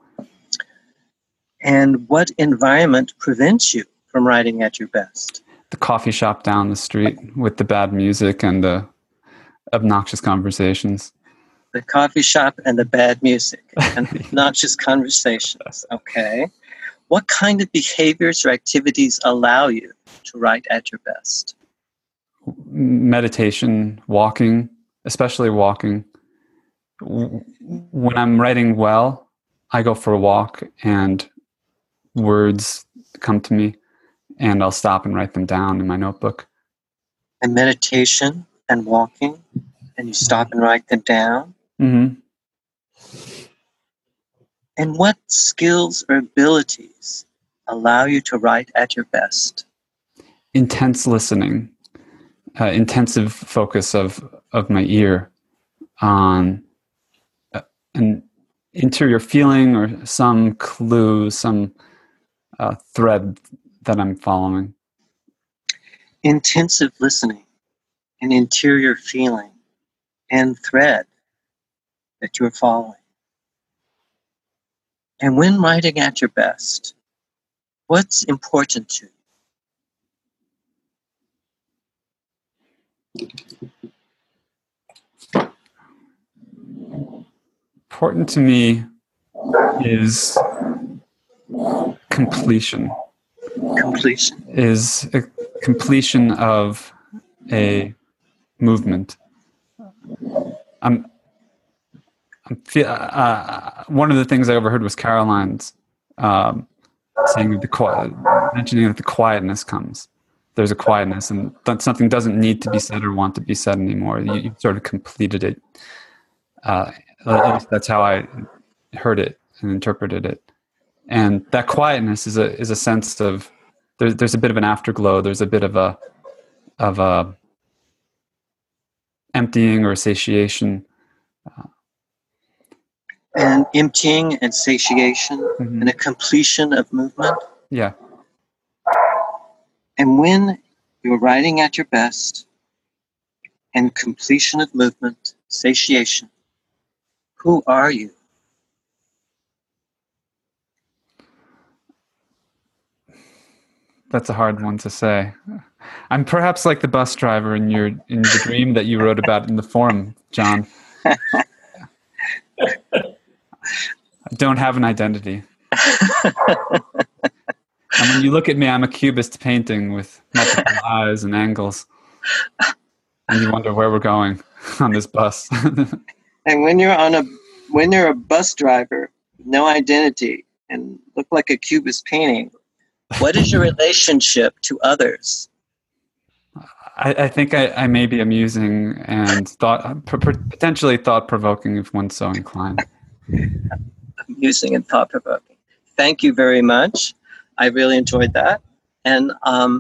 And what environment prevents you from writing at your best? The coffee shop down the street with the bad music and the obnoxious conversations. The coffee shop and the bad music and obnoxious conversations. Okay. What kind of behaviors or activities allow you to write at your best? Meditation, walking, especially walking. When I'm writing well, I go for a walk and words come to me and I'll stop and write them down in my notebook. And meditation and walking, and you stop and write them down? Mm-hmm. And what skills or abilities allow you to write at your best? Intense listening, uh, intensive focus of, of my ear on uh, an interior feeling or some clue, some uh, thread that I'm following. Intensive listening, an interior feeling, and thread that you're following. And when writing at your best, what's important to you? Important to me is completion. Completion. Is a completion of a movement. I'm, I'm feel, uh, one of the things I overheard was Caroline's um, saying that the quiet, mentioning that the quietness comes. There's a quietness, and that something doesn't need to be said or want to be said anymore. You, you've sort of completed it. Uh, at least that's how I heard it and interpreted it. And that quietness is a is a sense of there's there's a bit of an afterglow. There's a bit of a of a emptying or satiation. Uh, and emptying and satiation, mm-hmm. and a completion of movement. Yeah. And when you're writing at your best, and completion of movement, satiation, who are you? that's a hard one to say. I'm perhaps like the bus driver in your in the dream that you wrote about in the forum, John. I don't have an identity. And when you look at me, I'm a cubist painting with multiple eyes and angles. And you wonder where we're going on this bus. And when you're on a when you're a bus driver, no identity, and look like a cubist painting, what is your relationship to others? I, I think I, I may be amusing and thought p- potentially thought-provoking if one's so inclined. Amusing and thought-provoking. Thank you very much. I really enjoyed that. And um,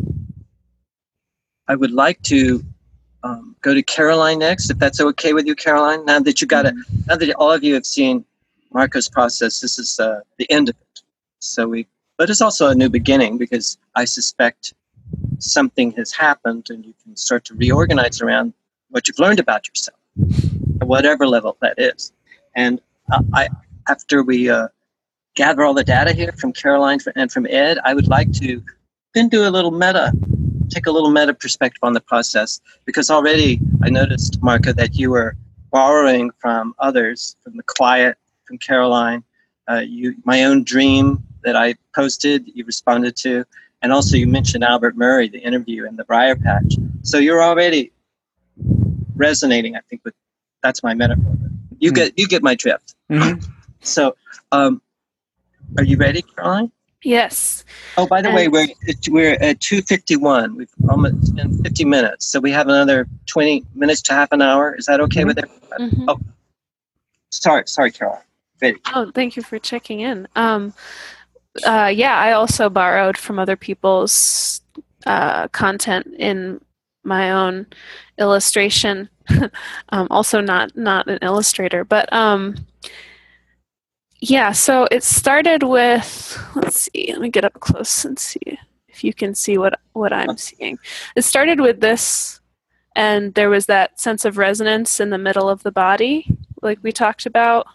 I would like to um, go to Caroline next, if that's okay with you, Caroline. Now that you got it, now that all of you have seen Marco's process, this is uh, the end of it. So we, but it's also a new beginning, because I suspect something has happened, and you can start to reorganize around what you've learned about yourself, at whatever level that is. And uh, I, after we uh, gather all the data here from Caroline and from Ed, I would like to then do a little meta, take a little meta perspective on the process, because already I noticed, Marco, that you were borrowing from others, from the quiet, from Caroline, uh, you, my own dream that I posted, you responded to, and also you mentioned Albert Murray, the interview in the Briar Patch. So you're already resonating, I think, with, that's my metaphor. You mm-hmm. get you get my drift. Mm-hmm. So um, are you ready, Caroline? Yes. Oh, by the and way, we're we're at two fifty-one. We've almost been fifty minutes, so we have another twenty minutes to half an hour. Is that okay mm-hmm. with everybody? Mm-hmm. Oh, sorry, sorry, Caroline. Ready. Oh, thank you for checking in. Um, uh, yeah, I also borrowed from other people's uh, content in my own illustration. um, also, not not an illustrator, but. Um, Yeah, so it started with, let's see, let me get up close and see if you can see what, what I'm seeing. It started with this, and there was that sense of resonance in the middle of the body, like we talked about.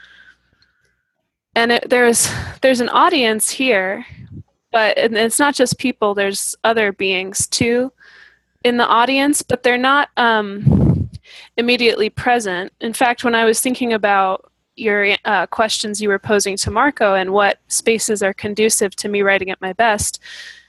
And it, there's there's an audience here, but it's not just people, there's other beings too in the audience, but they're not um, immediately present. In fact, when I was thinking about your uh, questions you were posing to Marco and what spaces are conducive to me writing at my best,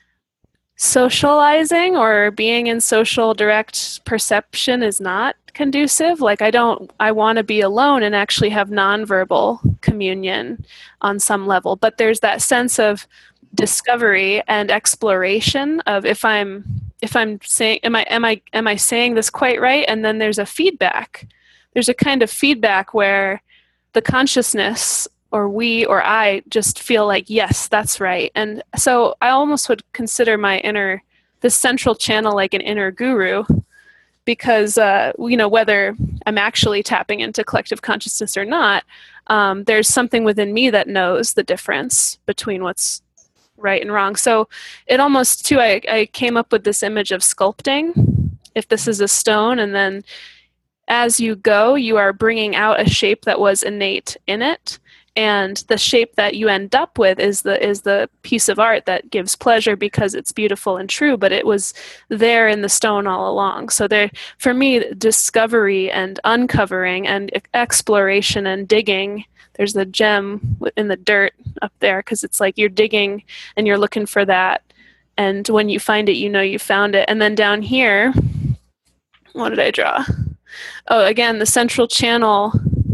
socializing or being in social direct perception is not conducive. Like I don't, I want to be alone and actually have nonverbal communion on some level. But there's that sense of discovery and exploration of if I'm, if I'm saying, am I, am I, am I saying this quite right? And then there's a feedback. There's a kind of feedback where the consciousness or we or I just feel like, yes, that's right. And so I almost would consider my inner, this central channel like an inner guru, because, uh, you know, whether I'm actually tapping into collective consciousness or not, um, there's something within me that knows the difference between what's right and wrong. So it almost, too, I, I came up with this image of sculpting. If this is a stone, and then as you go, you are bringing out a shape that was innate in it, and the shape that you end up with is the is the piece of art that gives pleasure because it's beautiful and true, but it was there in the stone all along. So there, for me, discovery and uncovering and exploration and digging, there's the gem in the dirt up there, because it's like you're digging and you're looking for that, and when you find it, you know you found it. And then down here, what did I draw? Oh, again, the central channel,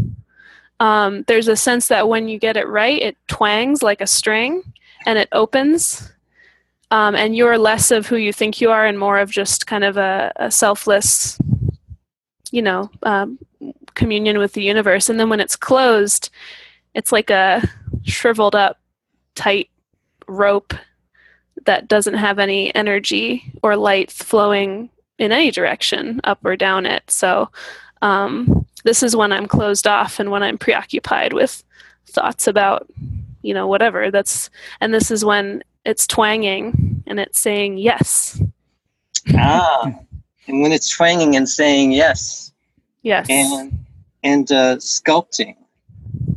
um, there's a sense that when you get it right, it twangs like a string and it opens. Um, and you're less of who you think you are and more of just kind of a, a selfless, you know, um, communion with the universe. And then when it's closed, it's like a shriveled up, tight rope that doesn't have any energy or light flowing in any direction, up or down it. So um, this is when I'm closed off and when I'm preoccupied with thoughts about, you know, whatever. That's, and this is when it's twanging and it's saying yes. Ah, and when it's twanging and saying yes. Yes. And and uh, sculpting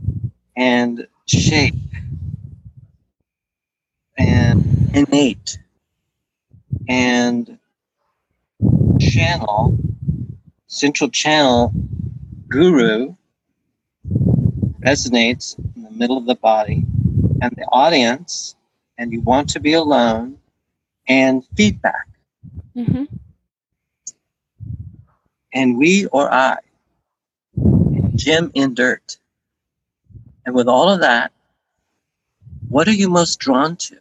and shape and innate and channel, central channel guru resonates in the middle of the body and the audience, and you want to be alone, and feedback. Mm-hmm. And we or I, Jim in dirt. And with all of that, what are you most drawn to?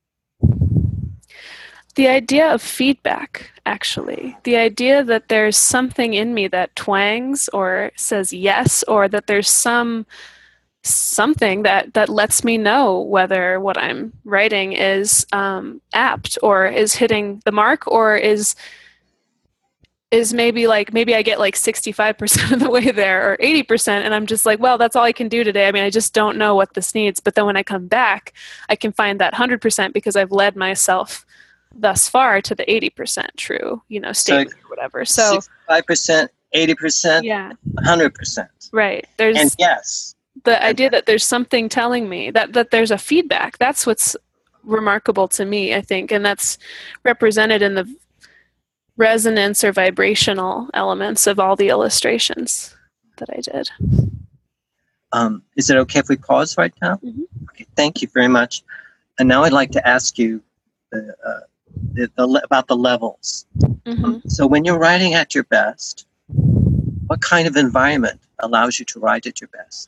The idea of feedback, actually. The idea that there's something in me that twangs or says yes, or that there's some something that, that lets me know whether what I'm writing is um, apt or is hitting the mark, or is is maybe like, maybe I get like sixty-five percent of the way there or eighty percent, and I'm just like, well, that's all I can do today. I mean, I just don't know what this needs. But then when I come back, I can find that one hundred percent because I've led myself thus far to the eighty percent true, you know, statement So or whatever. So sixty-five percent, eighty percent, yeah, one hundred percent. right. There's And yes, the idea that there's something telling me that, that there's a feedback. That's what's remarkable to me, I think. And that's represented in the resonance or vibrational elements of all the illustrations that I did. um, is it okay if we pause right now? Mhm. Okay, thank you very much. And now I'd like to ask you the, uh, the, the, le- about the levels. Mhm. Um, so when you're writing at your best, what kind of environment allows you to write at your best?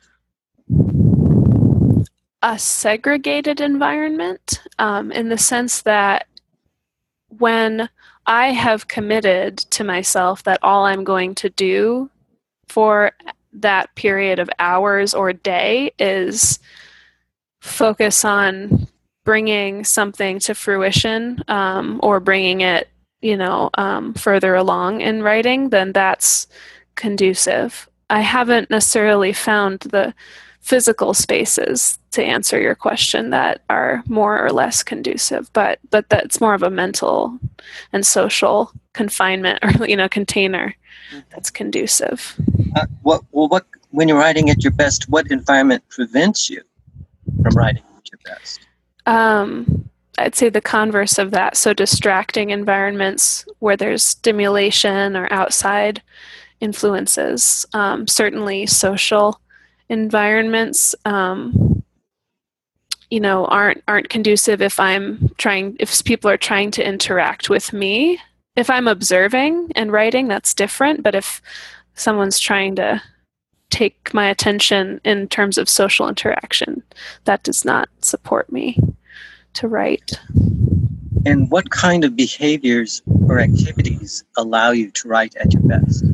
A segregated environment, um, in the sense that when I have committed to myself that all I'm going to do for that period of hours or day is focus on bringing something to fruition, um, or bringing it, you know, um, further along in writing, then that's conducive. I haven't necessarily found the physical spaces, to answer your question, that are more or less conducive, but but that's more of a mental and social confinement, or, you know, container that's conducive. Uh, what, well, what, when you're writing at your best, what environment prevents you from writing at your best? Um, I'd say the converse of that. So distracting environments where there's stimulation or outside influences. Um, certainly social environments, um, you know, aren't aren't conducive if I'm trying, if people are trying to interact with me. If I'm observing and writing, that's different. But if someone's trying to take my attention in terms of social interaction, that does not support me to write. And what kind of behaviors or activities allow you to write at your best?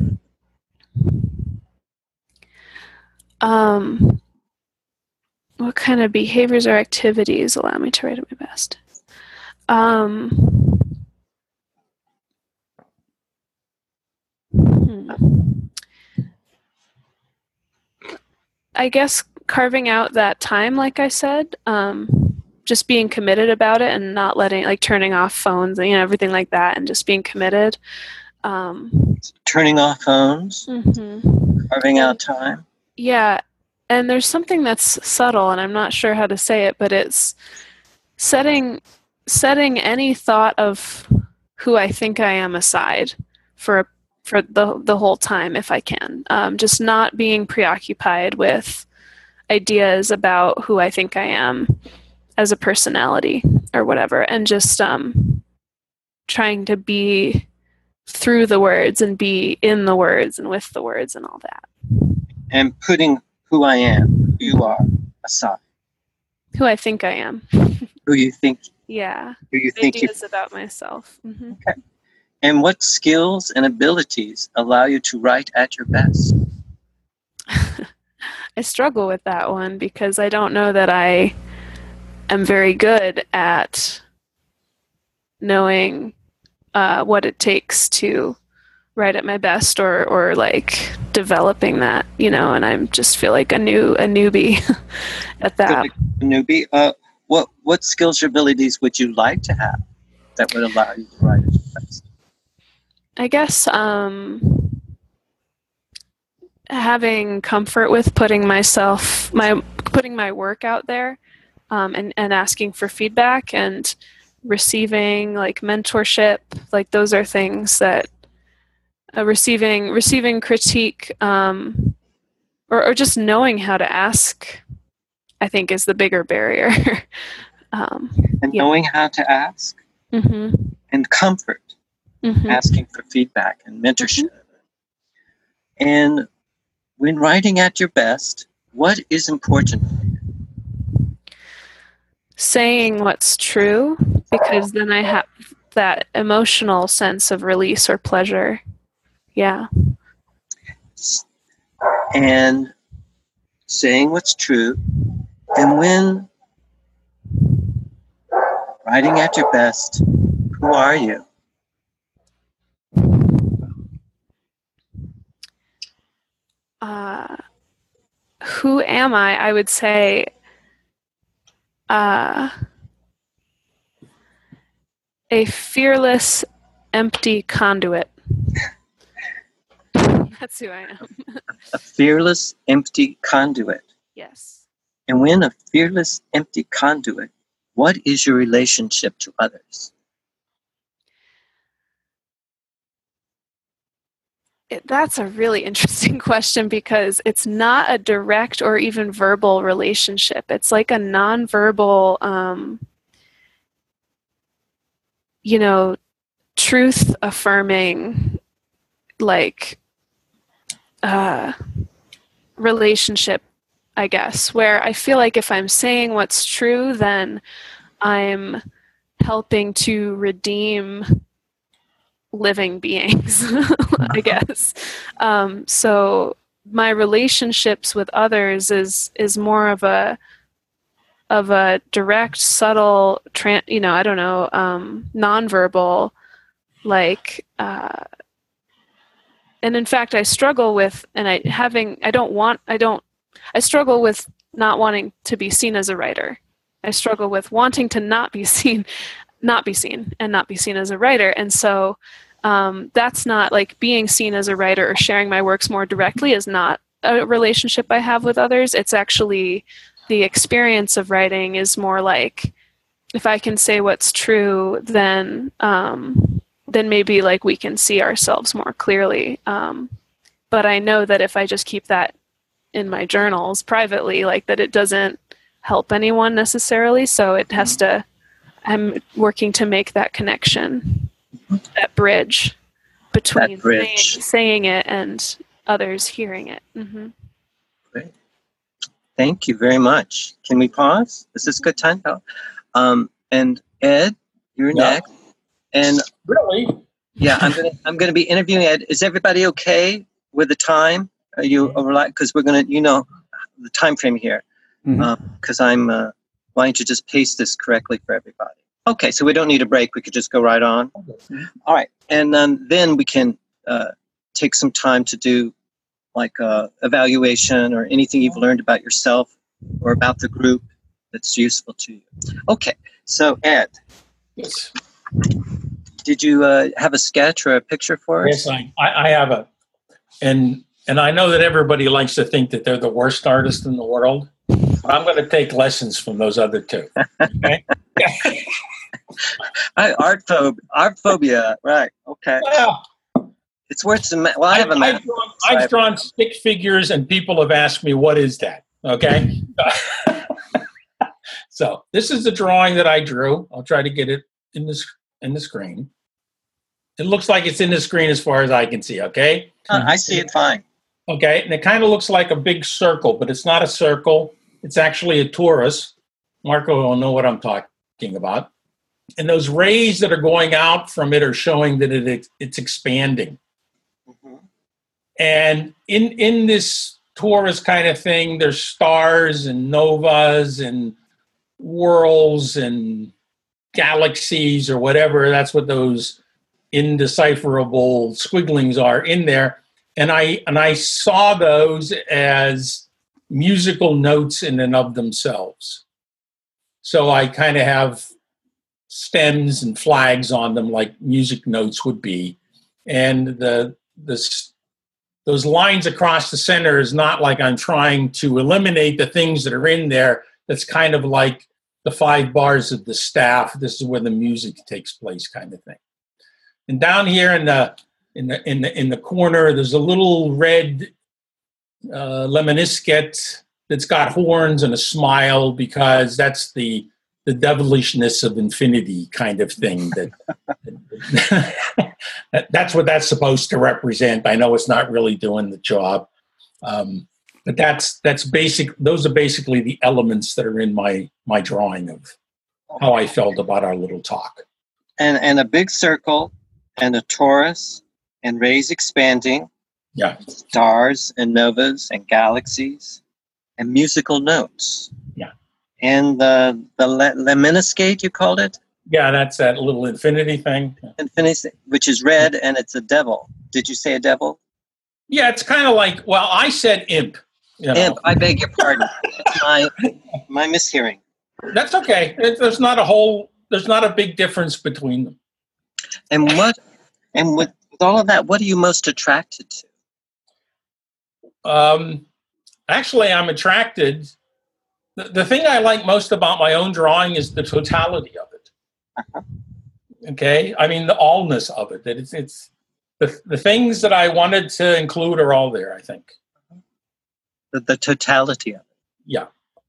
Um, what kind of behaviors or activities allow me to write at my best? Um, hmm. I guess carving out that time, like I said, um, just being committed about it and not letting, like turning off phones and, you know, everything like that, and just being committed. Um, Turning off phones, mm-hmm. carving out time. Yeah, and there's something that's subtle, and I'm not sure how to say it, but it's setting setting any thought of who I think I am aside for for the the whole time, if I can. Um, just not being preoccupied with ideas about who I think I am as a personality or whatever, and just um, trying to be through the words and be in the words and with the words and all that. And putting who I am, who you are, aside. Who I think I am. Who you think, Yeah. who you think you. Ideas about myself. Mm-hmm. Okay. And what skills and abilities allow you to write at your best? I struggle with that one because I don't know that I am very good at knowing uh, what it takes to write at my best, or or like developing that, you know. And I just feel like a new a newbie at that. A newbie. Uh, what what skills or abilities would you like to have that would allow you to write at your best? I guess um, having comfort with putting myself, my putting my work out there, um, and and asking for feedback, and receiving like mentorship, like those are things that uh, receiving receiving critique um, or, or just knowing how to ask, I think, is the bigger barrier. um, And yeah. knowing how to ask mm-hmm. and comfort, Mm-hmm. asking for feedback and mentorship. Mm-hmm. And when writing at your best, what is important? Saying what's true, because then I have that emotional sense of release or pleasure. Yeah. And saying what's true. And when writing at your best, who are you? Uh, who am I? I would say uh, a fearless, empty conduit. That's who I am. A fearless, empty conduit. Yes. And when a fearless, empty conduit, what is your relationship to others? It, that's a really interesting question, because it's not a direct or even verbal relationship. It's like a nonverbal, um, you know, truth affirming, like, uh, relationship, I guess, where I feel like if I'm saying what's true, then I'm helping to redeem living beings, I guess. Um, so my relationships with others is is more of a of a direct, subtle, tran- you know, I don't know, um, nonverbal, like. Uh, and in fact, I struggle with, and I having, I don't want, I don't, I struggle with not wanting to be seen as a writer. I struggle with wanting to not be seen. not be seen and not be seen as a writer. And so um, that's not like being seen as a writer or sharing my works more directly is not a relationship I have with others. It's actually the experience of writing is more like, if I can say what's true, then, um, then maybe like we can see ourselves more clearly. Um, but I know that if I just keep that in my journals privately, like that it doesn't help anyone necessarily. So it has to, I'm working to make that connection, that bridge between that bridge. Saying, saying it and others hearing it. Mm-hmm. Great. Thank you very much. Can we pause? Is this a good time? Oh. Um, and Ed, you're Yeah. next. And Really? yeah, I'm gonna I'm gonna be interviewing Ed. Is everybody okay with the time? Are you overlap? Because we're gonna, you know, the time frame here. Mhm. Because um, I'm uh, wanting to just paste this correctly for everybody. Okay, so we don't need a break. We could just go right on. All right, and um, then we can uh, take some time to do like uh, evaluation or anything you've learned about yourself or about the group that's useful to you. Okay, so Ed, Yes. did you uh, have a sketch or a picture for us? Yes, I, I I have a, and and I know that everybody likes to think that they're the worst artist in the world, but I'm going to take lessons from those other two. Okay. I, art, phob- art phobia, right? Okay, Well, it's worth some. Ma- well, I have a I've, map. I've, drawn, I've drawn stick figures, and people have asked me, "What is that?" Okay. So this is the drawing that I drew. I'll try to get it in this in the screen. It looks like it's in the screen as far as I can see. Okay. Uh, I see it fine. Okay, and it kind of looks like a big circle, but it's not a circle. It's actually a torus. Marco will know what I'm talking about. And those rays that are going out from it are showing that it it's expanding. Mm-hmm. And in in this torus kind of thing, there's stars and novas and whirls and galaxies or whatever. That's what those indecipherable squigglings are in there. And I and I saw those as musical notes in and of themselves. So I kind of have stems and flags on them like music notes would be. And the the those lines across the center is not like I'm trying to eliminate the things that are in there. That's kind of like the five bars of the staff. This is where the music takes place, kind of thing. And down here in the in the in the in the corner, there's a little red uh, lemniscate that's got horns and a smile, because that's the the devilishness of infinity, kind of thing. That, that that's what that's supposed to represent. I know it's not really doing the job, um, but that's that's basic. Those are basically the elements that are in my my drawing of how I felt about our little talk. And and a big circle, and a torus, and rays expanding. Yeah. Stars and novas and galaxies, and musical notes. Yeah. And the the le- lemniscate, you called it? Yeah, that's that little infinity thing. Infinity, which is red, and it's a devil. Did you say a devil? Yeah, it's kind of like, well, I said imp. You know. Imp, I beg your pardon. That's my, my mishearing. That's okay. It, there's not a whole, there's not a big difference between them. And what, and with, with all of that, what are you most attracted to? Um, actually, I'm attracted. The, the thing I like most about my own drawing is the totality of it. Uh-huh. Okay, I mean the allness of it. That it's it's the the things that I wanted to include are all there, I think. The, the totality of it. Yeah.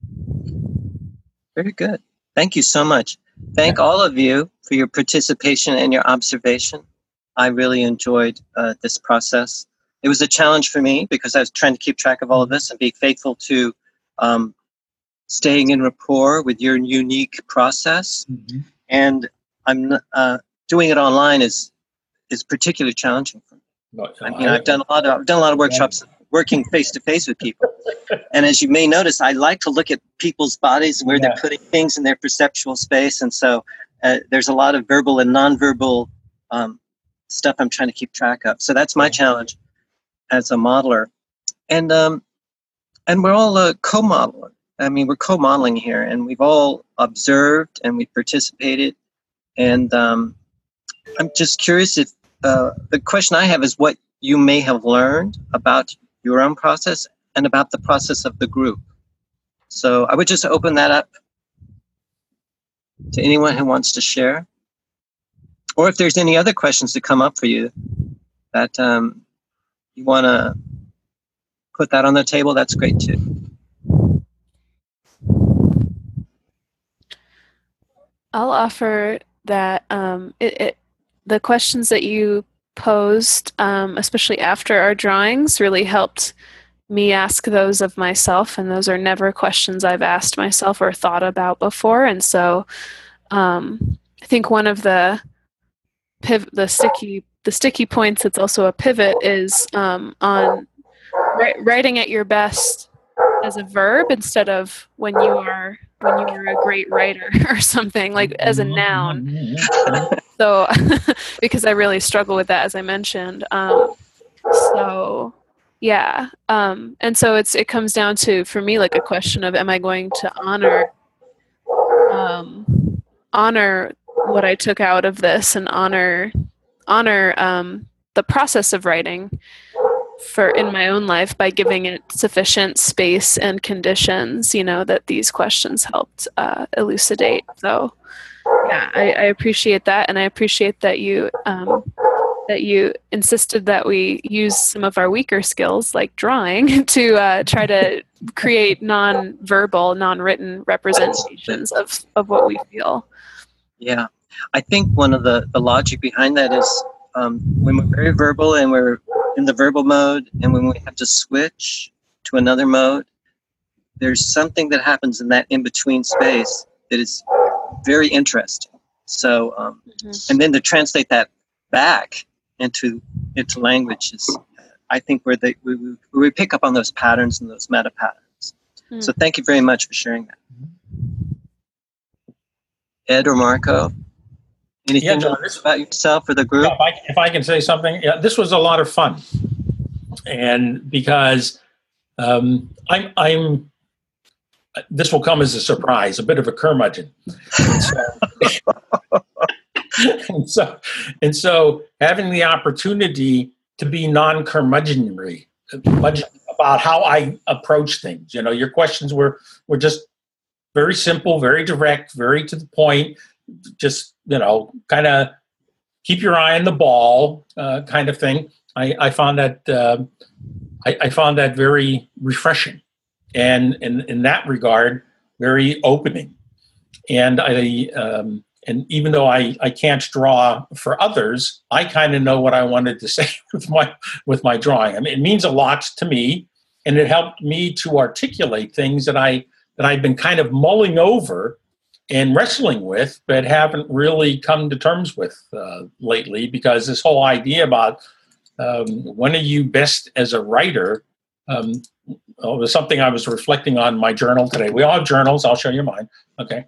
Very good. Thank you so much. Thank yeah. all of you for your participation and your observation. I really enjoyed uh, this process. It was a challenge for me because I was trying to keep track of all of this and be faithful to um, staying in rapport with your unique process. Mm-hmm. And I'm uh, doing it online is is particularly challenging for me. No, I mean, I've done a lot of I've done a lot of workshops working face to face with people, and as you may notice, I like to look at people's bodies and where yeah. they're putting things in their perceptual space, and so uh, there's a lot of verbal and nonverbal um, stuff I'm trying to keep track of. So that's my challenge as a modeler, and um, and we're all uh, co-modeling. I mean, we're co-modeling here, and we've all observed and we've participated. And um, I'm just curious if uh, the question I have is what you may have learned about your own process and about the process of the group. So I would just open that up to anyone who wants to share. Or if there's any other questions that come up for you that um, you want to put that on the table, that's great too. I'll offer that um, it, it, the questions that you posed, um, especially after our drawings, really helped me ask those of myself, and those are never questions I've asked myself or thought about before. And so um, I think one of the piv- the sticky the sticky points that's also a pivot is um, on ri- writing at your best as a verb instead of when you are when you are a great writer or something, like as a noun. So because I really struggle with that, as I mentioned. Um, so yeah. Um, and so it's it comes down to, for me, like a question of, am I going to honor um, honor what I took out of this and honor honor um, the process of writing for in my own life by giving it sufficient space and conditions, you know, that these questions helped uh, elucidate. So yeah, I, I appreciate that. And I appreciate that you, um, that you insisted that we use some of our weaker skills like drawing to uh, try to create non-verbal, non-written representations of, of what we feel. Yeah. I think one of the, the logic behind that is um, when we're very verbal and we're in the verbal mode, and when we have to switch to another mode, there's something that happens in that in-between space that is very interesting. So, um, mm-hmm. and then to translate that back into into language is, I think, where they we, we pick up on those patterns and those meta patterns. Mm. So, thank you very much for sharing that. Ed or Marco, anything yeah, John, this, about yourself or the group? Yeah, if, I, if I can say something, yeah, this was a lot of fun, and because um, I'm, I'm, this will come as a surprise, a bit of a curmudgeon, and so, and so, and so having the opportunity to be non-curmudgeonry about how I approach things. You know, your questions were were just very simple, very direct, very to the point. Just, you know, kind of keep your eye on the ball, uh, kind of thing. I, I found that uh, I, I found that very refreshing, and in in that regard, very opening. And I um, and even though I, I can't draw for others, I kind of know what I wanted to say with my with my drawing. I mean, it means a lot to me, and it helped me to articulate things that I that I've been kind of mulling over and wrestling with, but haven't really come to terms with uh, lately. Because this whole idea about um, when are you best as a writer um, oh, was something I was reflecting on in my journal today. We all have journals. I'll show you mine. Okay.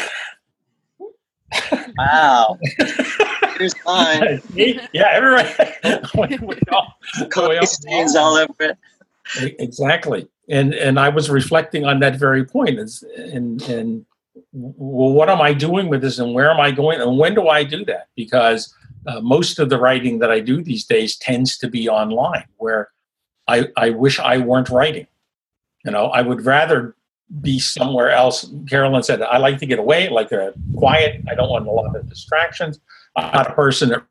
Wow. Here's mine. Yeah, everybody. we all, Coffee stains all over it. Exactly. And and I was reflecting on that very point. Is and and well, what am I doing with this, and where am I going, and when do I do that? Because uh, most of the writing that I do these days tends to be online, where I I wish I weren't writing. You know, I would rather be somewhere else. Carolyn said, I like to get away, like a quiet. I don't want a lot of distractions. I'm not a person that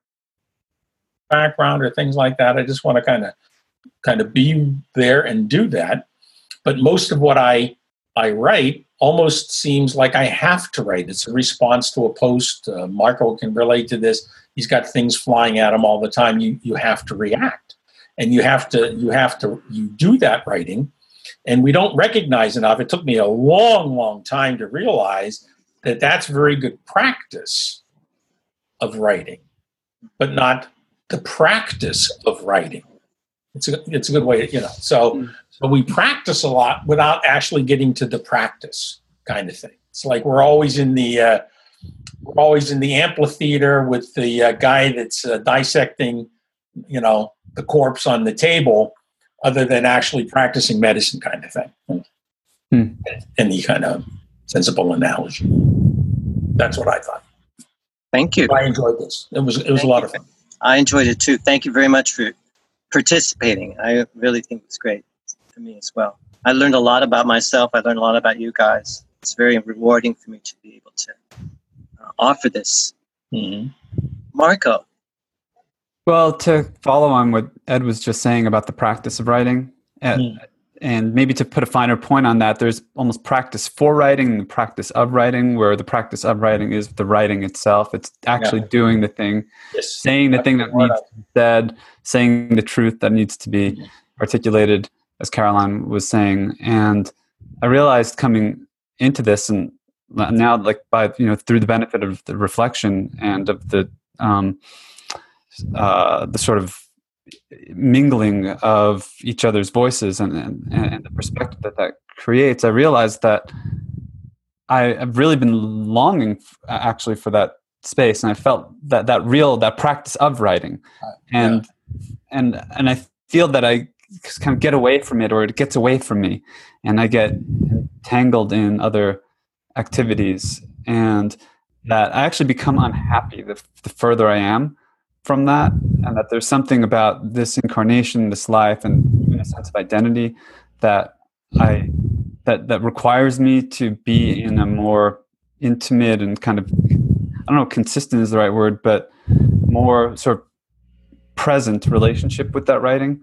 background or things like that. I just want to kind of kind of be there and do that. But most of what I I write almost seems like I have to write. It's a response to a post. Uh, Marco can relate to this. He's got things flying at him all the time. You you have to react, and you have to you have to you do that writing. And we don't recognize enough. It took me a long, long time to realize that that's very good practice of writing, but not the practice of writing. It's a, it's a good way to, you know, so, so we practice a lot without actually getting to the practice kind of thing. It's like we're always in the, uh, we're always in the amphitheater with the uh, guy that's uh, dissecting, you know, the corpse on the table, other than actually practicing medicine kind of thing. Hmm. Any kind of sensible analogy. That's what I thought. Thank you. I enjoyed this. It was, it was a lot of fun. I enjoyed it too. Thank you very much for participating. I really think it's great for me as well. I learned a lot about myself. I learned a lot about you guys. It's very rewarding for me to be able to uh, offer this. Mm-hmm. Marco. Well, to follow on what Ed was just saying about the practice of writing, and, mm. and maybe to put a finer point on that, there's almost practice for writing and the practice of writing, where the practice of writing is the writing itself. It's actually yeah. doing the thing, yes. saying the That's thing that the needs to be said, saying the truth that needs to be mm. articulated, as Caroline was saying. And I realized coming into this, and now, like by you know, through the benefit of the reflection and of the um, Uh, the sort of mingling of each other's voices and, and, and the perspective that that creates, I realized that I have really been longing f- actually for that space, and I felt that that real that practice of writing, and yeah. and and I feel that I kind of get away from it, or it gets away from me, and I get tangled in other activities, and that I actually become unhappy the, the further I am from that, and that there's something about this incarnation, this life, and a sense of identity that I that that requires me to be in a more intimate and kind of, I don't know, consistent is the right word, but more sort of present relationship with that writing.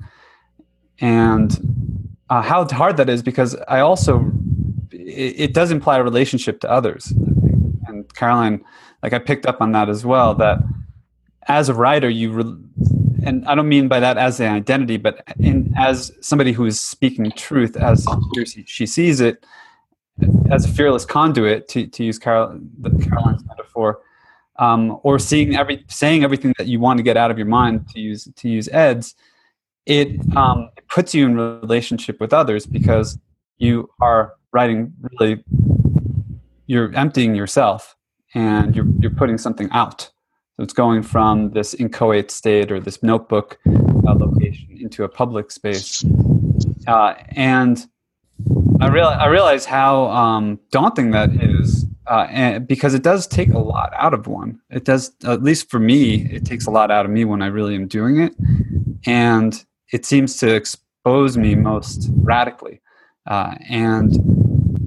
And uh, how hard that is, because I also it, it does imply a relationship to others. And Caroline, like I picked up on that as well, that as a writer, you, re- and I don't mean by that as an identity, but in, as somebody who is speaking truth as she, she sees it, as a fearless conduit, to, to use Carol, the Caroline's metaphor, um, or seeing every, saying everything that you want to get out of your mind, to use to use Ed's, it, um, it puts you in relationship with others, because you are writing really, you're emptying yourself, and you're you're putting something out. So it's going from this inchoate state, or this notebook uh, location, into a public space. Uh, and I, real, I realize how um, daunting that is, uh, and because it does take a lot out of one. It does, at least for me, it takes a lot out of me when I really am doing it. And it seems to expose me most radically. Uh, and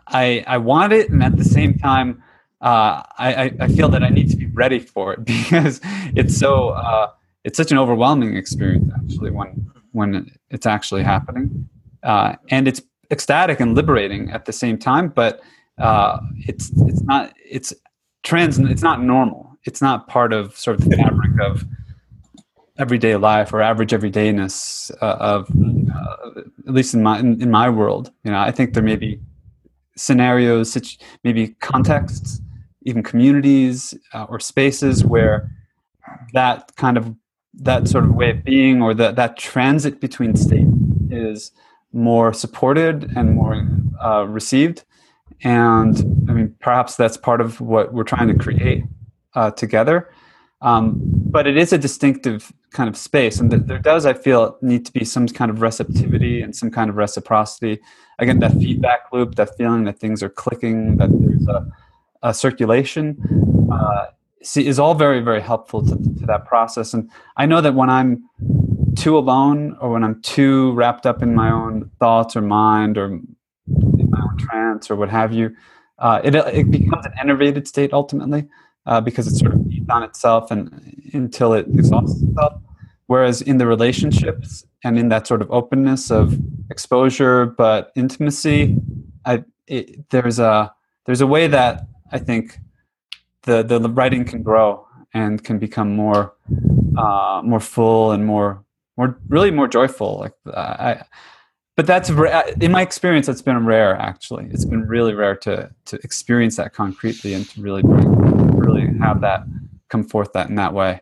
I I want it, and at the same time, uh, I I feel that I need to be ready for it because it's so uh, it's such an overwhelming experience actually when when it's actually happening, uh, and it's ecstatic and liberating at the same time. But uh, it's it's not it's trans it's not normal. It's not part of sort of the fabric of everyday life or average everydayness uh, of uh, at least in my in, in my world. You know, I think there may be scenarios, such maybe contexts, even communities uh, or spaces where that kind of that sort of way of being or that that transit between state is more supported and more uh, received. And I mean, perhaps that's part of what we're trying to create uh, together. Um, but it is a distinctive kind of space, and th- there does, I feel, need to be some kind of receptivity and some kind of reciprocity. Again, that feedback loop, that feeling that things are clicking, that there's a, a circulation, uh, is all very, very helpful to, to that process. And I know that when I'm too alone or when I'm too wrapped up in my own thoughts or mind or in my own trance or what have you, uh, it, it becomes an enervated state ultimately. Uh, because it sort of feeds on itself and until it exhausts itself. Whereas in the relationships and in that sort of openness of exposure but intimacy, I, it, there's a there's a way that I think the the writing can grow and can become more uh, more full and more more really more joyful. Like I. But that's in my experience. That's been rare. Actually, it's been really rare to to experience that concretely and to really bring, really have that come forth that in that way.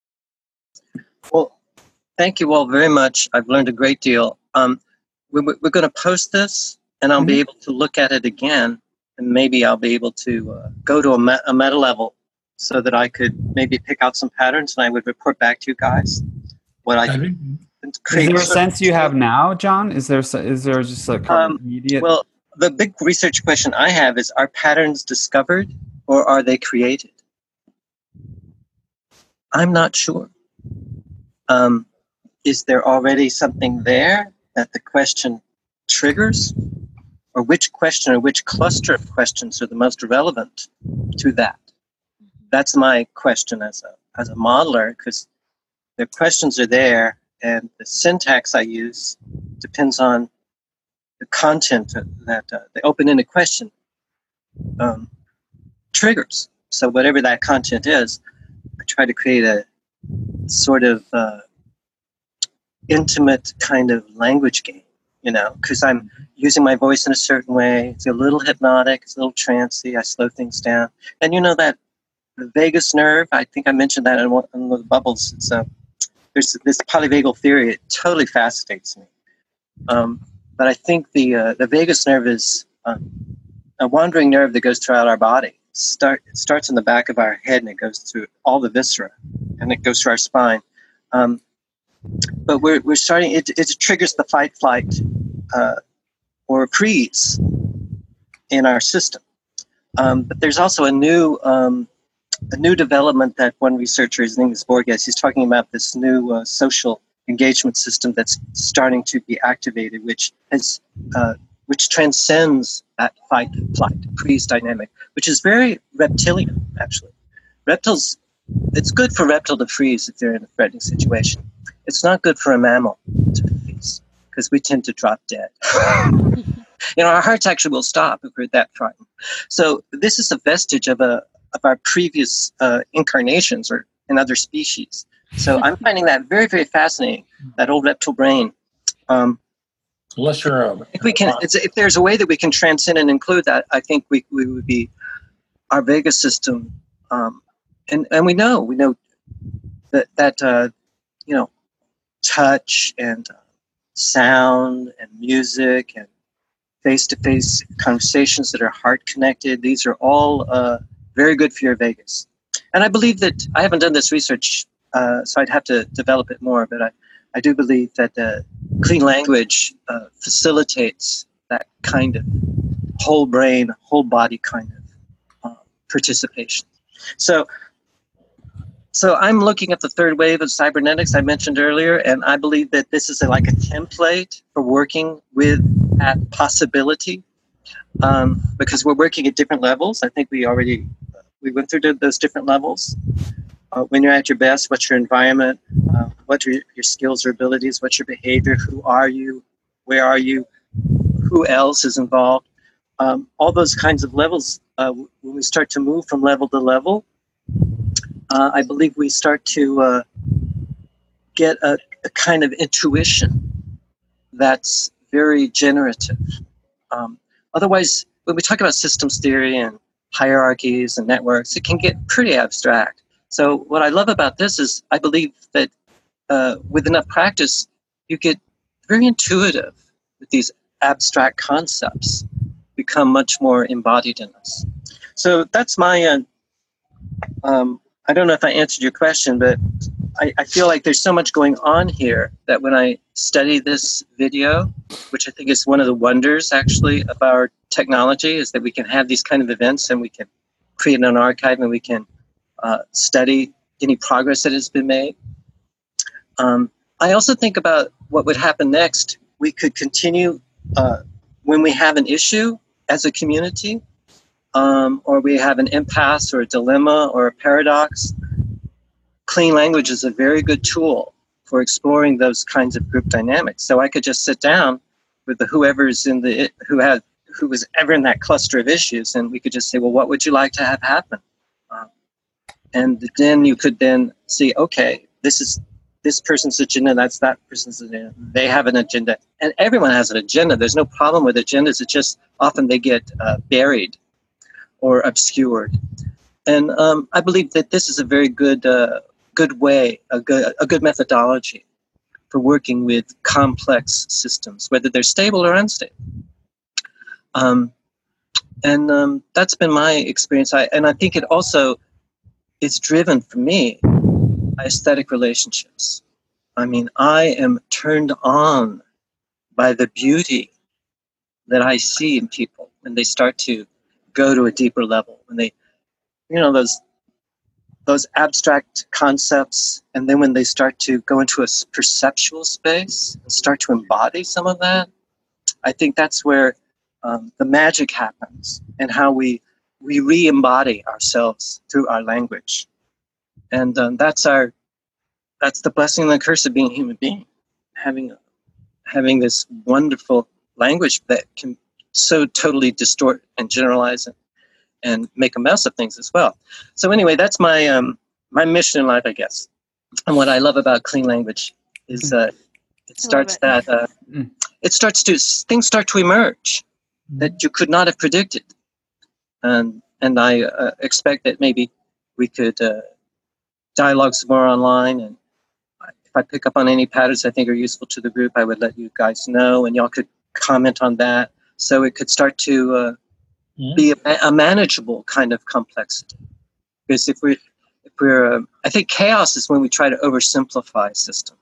Well, thank you all very much. I've learned a great deal. Um, we, we're going to post this, and I'll mm-hmm. be able to look at it again, and maybe I'll be able to uh, go to a, me- a meta level so that I could maybe pick out some patterns, and I would report back to you guys what I. I Is there a sense you have now, John? Is there is there just a kind of immediate? Well, the big research question I have is: are patterns discovered or are they created? I'm not sure. Um, is there already something there that the question triggers, or which question or which cluster of questions are the most relevant to that? That's my question as a as a modeler, because the questions are there. And the syntax I use depends on the content that uh, the open-ended question um, triggers. So whatever that content is, I try to create a sort of uh, intimate kind of language game, you know, because I'm using my voice in a certain way. It's a little hypnotic, it's a little trancy. I slow things down. And you know that the vagus nerve, I think I mentioned that in one, in one of the bubbles. It's a There's this polyvagal theory. It totally fascinates me. Um, but I think the uh, the vagus nerve is um, a wandering nerve that goes throughout our body. Start it starts in the back of our head and it goes through all the viscera, and it goes through our spine. Um, but we're we're starting. It it triggers the fight, flight, uh, or freeze in our system. Um, but there's also a new um, a new development that one researcher, his name is Borges, he's talking about this new uh, social engagement system that's starting to be activated, which has, uh, which transcends that fight, flight, freeze dynamic, which is very reptilian, actually. Reptiles, it's good for reptile to freeze if they're in a threatening situation. It's not good for a mammal to freeze, because we tend to drop dead. You know, our hearts actually will stop if we're that frightened. So this is a vestige of a of our previous uh, incarnations or in other species. So I'm finding that very, very fascinating, that old reptile brain. Um, Unless you're a, if we can, it's, if there's a way that we can transcend and include that, I think we, we would be, our vagus system, um, and, and we know, we know that, that uh, you know, touch and uh, sound and music and face-to-face conversations that are heart-connected, these are all uh, very good for your vagus. And I believe that, I haven't done this research, uh, so I'd have to develop it more, but I, I do believe that uh, clean language uh, facilitates that kind of whole brain, whole body kind of uh, participation. So, so I'm looking at the third wave of cybernetics I mentioned earlier, and I believe that this is a, like a template for working with that possibility um, because we're working at different levels. I think we already we went through those different levels. Uh, when you're at your best, what's your environment? Uh, what are your, your skills or abilities? What's your behavior? Who are you? Where are you? Who else is involved? Um, all those kinds of levels, uh, when we start to move from level to level, uh, I believe we start to uh, get a, a kind of intuition that's very generative. Um, otherwise, when we talk about systems theory and hierarchies and networks, it can get pretty abstract. So what I love about this is I believe that uh, with enough practice, you get very intuitive with these abstract concepts, become much more embodied in us. So that's my, uh, um, I don't know if I answered your question, but I, I feel like there's so much going on here that when I study this video, which I think is one of the wonders actually of our technology, is that we can have these kind of events and we can create an archive and we can uh, study any progress that has been made. Um, I also think about what would happen next. We could continue uh, when we have an issue as a community, um, or we have an impasse or a dilemma or a paradox. Clean language is a very good tool for exploring those kinds of group dynamics. So I could just sit down with the whoever's in the who had who was ever in that cluster of issues, and we could just say, well, what would you like to have happen? Um, and then you could then see, okay, this is this person's agenda, that's that person's agenda. They have an agenda, and everyone has an agenda. There's no problem with agendas. It's just often they get uh, buried or obscured. And um, I believe that this is a very good, uh, good way, a good, a good methodology for working with complex systems, whether they're stable or unstable. Um, and um, that's been my experience. I, and I think it also is driven for me by aesthetic relationships. I mean, I am turned on by the beauty that I see in people when they start to go to a deeper level, when they, you know, those those abstract concepts, and then when they start to go into a perceptual space and start to embody some of that, I think that's where um, the magic happens, and how we we re-embody ourselves through our language. And um, that's our that's the blessing and the curse of being a human being, having having this wonderful language that can so totally distort and generalize and, and make a mess of things as well. So anyway, that's my um, my mission in life, I guess. And what I love about clean language is uh, it starts it. that uh, mm. it starts to things start to emerge that you could not have predicted, and and I uh, expect that maybe we could uh, dialogue some more online, and if I pick up on any patterns I think are useful to the group, I would let you guys know, and y'all could comment on that, so it could start to uh, yeah. be a, a manageable kind of complexity. Because if we, if we're, uh, I think chaos is when we try to oversimplify a system.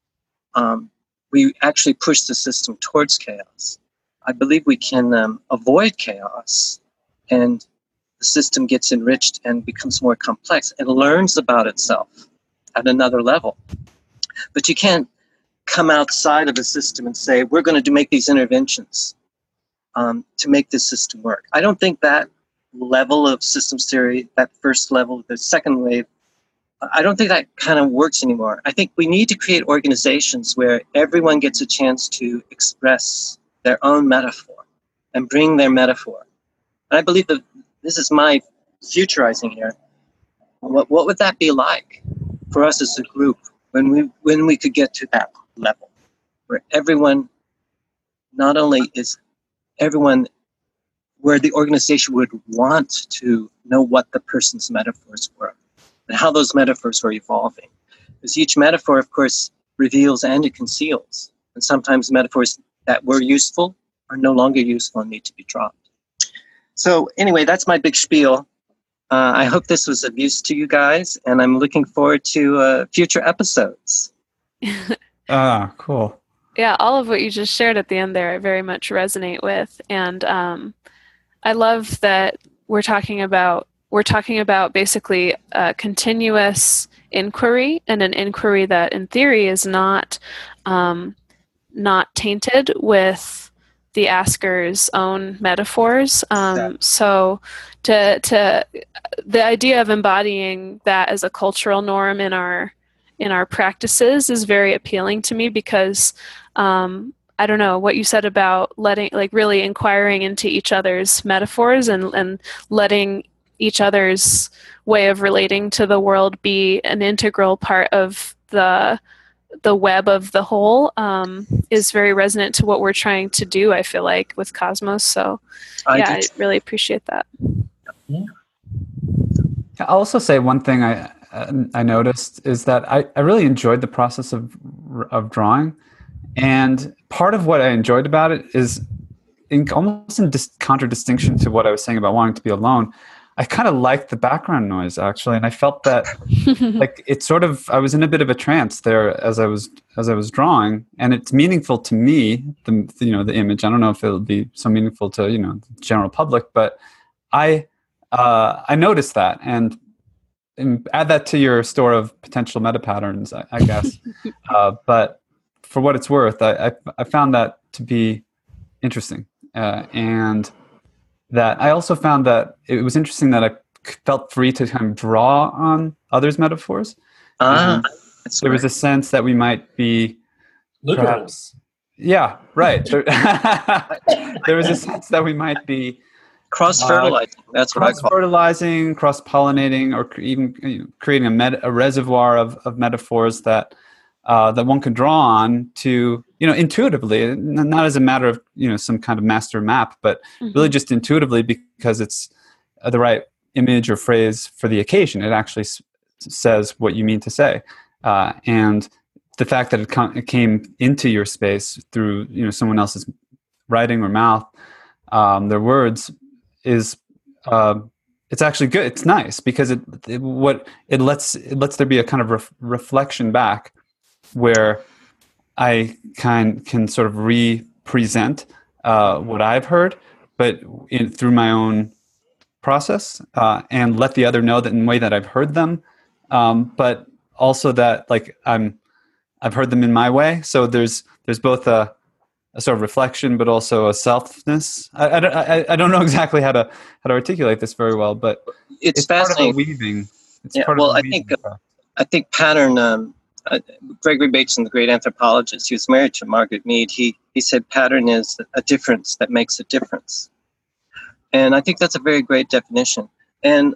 Um, we actually push the system towards chaos. I believe we can um, avoid chaos, and the system gets enriched and becomes more complex and learns about itself at another level. But you can't come outside of a system and say, we're going to do make these interventions um, to make this system work. I don't think that level of systems theory, that first level, the second wave, I don't think that kind of works anymore. I think we need to create organizations where everyone gets a chance to express their own metaphor and bring their metaphor. And I believe that this is my futurizing here. What, what would that be like for us as a group when we when we could get to that level where everyone, not only is everyone, where the organization would want to know what the person's metaphors were and how those metaphors were evolving. Because each metaphor, of course, reveals and it conceals. And sometimes metaphors that were useful are no longer useful and need to be dropped. So anyway, that's my big spiel. Uh, I hope this was of use to you guys, and I'm looking forward to uh, future episodes. Ah, cool. Yeah, all of what you just shared at the end there, I very much resonate with. And um, I love that we're talking about we're talking about basically a continuous inquiry, and an inquiry that in theory is not um, not tainted with the asker's own metaphors. Um, Exactly. So to to the idea of embodying that as a cultural norm in our in our practices is very appealing to me because um, I don't know what you said about letting, like, really inquiring into each other's metaphors and and letting each other's way of relating to the world be an integral part of the the web of the whole um, is very resonant to what we're trying to do, I feel like, with Cosmos. So I yeah, do. I really appreciate that. I'll also say one thing I I noticed is that I, I really enjoyed the process of of drawing, and part of what I enjoyed about it is in, almost in dis- contradistinction to what I was saying about wanting to be alone. I kind of liked the background noise actually, and I felt that like it sort of I was in a bit of a trance there as I was as I was drawing, and it's meaningful to me. The you know the image. I don't know if it'll be so meaningful to you know the general public, but I uh, I noticed that and. And add that to your store of potential meta patterns, I, I guess. uh, but for what it's worth, I, I, I found that to be interesting. Uh, and that I also found that it was interesting that I felt free to kind of draw on others' metaphors. Ah, And that's there was great. a sense that we might be Literal. perhaps... Yeah, right. There, there was a sense that we might be Cross-fertilizing. Uh, that's what I call it. Cross-fertilizing, cross-pollinating, or even you know, creating a, met- a reservoir of, of metaphors that uh, that one can draw on to, you know, intuitively, not as a matter of, you know, some kind of master map, but mm-hmm. really just intuitively because it's the right image or phrase for the occasion. It actually s- says what you mean to say. Uh, and the fact that it, com- it came into your space through, you know, someone else's writing or mouth, um, their words, is uh, it's actually good. It's nice because it, it what it lets it lets there be a kind of ref, reflection back where I can can sort of re-present uh, what I've heard, but in, through my own process, uh, and let the other know that in a way that I've heard them, um, but also that like I'm I've heard them in my way. So there's there's both a a sort of reflection, but also a selfness. I, I, I, I don't know exactly how to how to articulate this very well, but it's, it's fascinating. Part of a weaving. It's yeah, part well, of I think uh, I think pattern. Um, uh, Gregory Bateson, the great anthropologist, he was married to Margaret Mead. He he said pattern is a difference that makes a difference, and I think that's a very great definition. And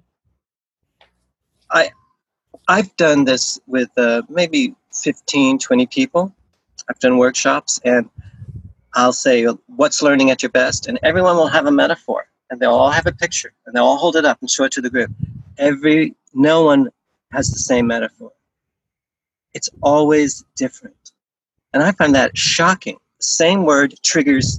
I I've done this with uh, maybe fifteen, twenty people. I've done workshops, and I'll say, what's learning at your best? And everyone will have a metaphor, and they'll all have a picture, and they'll all hold it up and show it to the group. Every, no one has the same metaphor. It's always different. And I find that shocking. The same word triggers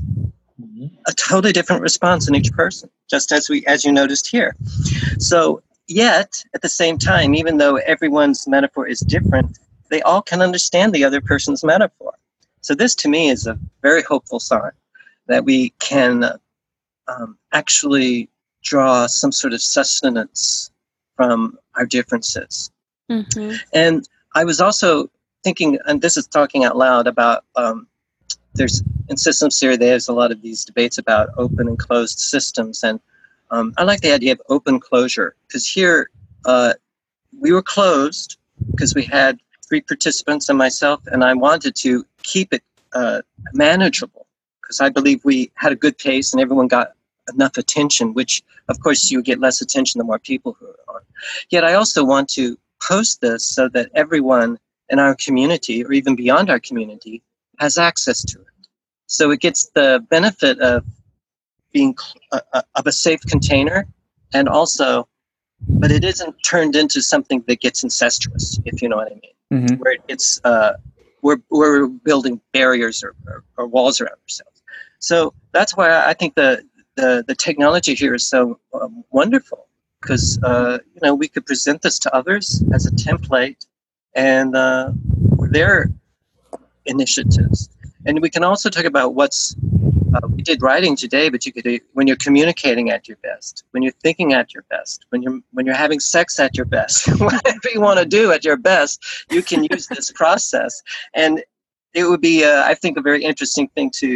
a totally different response in each person, just as we, as you noticed here. So yet, at the same time, even though everyone's metaphor is different, they all can understand the other person's metaphor. So this, to me, is a very hopeful sign that we can um, actually draw some sort of sustenance from our differences. Mm-hmm. And I was also thinking, and this is talking out loud, about um, there's in systems theory, there's a lot of these debates about open and closed systems. And um, I like the idea of open closure, because here uh, we were closed because we had three participants and myself, and I wanted to keep it uh, manageable because I believe we had a good pace and everyone got enough attention, which of course you get less attention the more people who are on. Yet I also want to post this so that everyone in our community or even beyond our community has access to it. So it gets the benefit of being uh, uh, of a safe container, and also, but it isn't turned into something that gets incestuous, if you know what I mean. Mm-hmm. Where it's uh, we're we're building barriers or, or, or walls around ourselves. So that's why I think the the, the technology here is so um, wonderful, because uh, you know we could present this to others as a template, and uh, their initiatives, and we can also talk about what's. Uh, we did writing today, but you could do when you're communicating at your best, when you're thinking at your best, when you're when you're having sex at your best, whatever you want to do at your best, you can use this process. And it would be, uh, I think, a very interesting thing to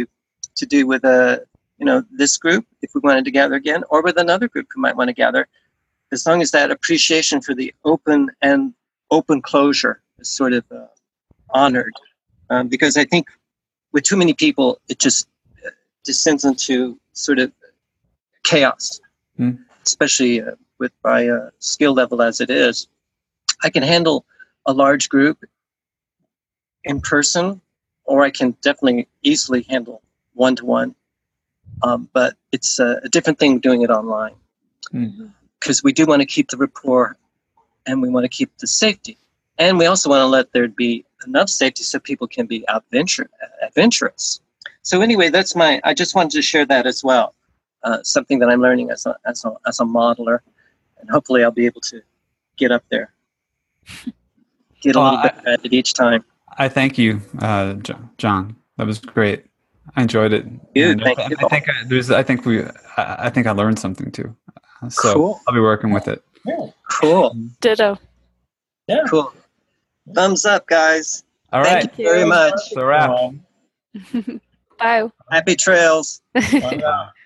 to do with a, you know, this group if we wanted to gather again, or with another group who might want to gather, as long as that appreciation for the open and open closure is sort of uh, honored. Um, because I think with too many people, it just uh, descends into sort of chaos, mm. especially uh, with my uh, skill level as it is. I can handle a large group in person, or I can definitely easily handle one-to-one. Um, but it's uh, a different thing doing it online, because mm. we do want to keep the rapport and we want to keep the safety. And we also want to let there be enough safety so people can be adventure, adventurous. So anyway, that's my, I just wanted to share that as well. Uh, something that I'm learning as a, as a, as a modeler, and hopefully I'll be able to get up there, get a well, little bit at it each time. I thank you, uh, John. That was great. I enjoyed it. You, and thank I, you. I think I, there's. I think we. I, I think I learned something too. So cool. I'll be working with it. Yeah. Cool. Ditto. Yeah. Cool. Thumbs up, guys. All Thank right. you very much. It's a wrap. Bye. Happy trails. Wow.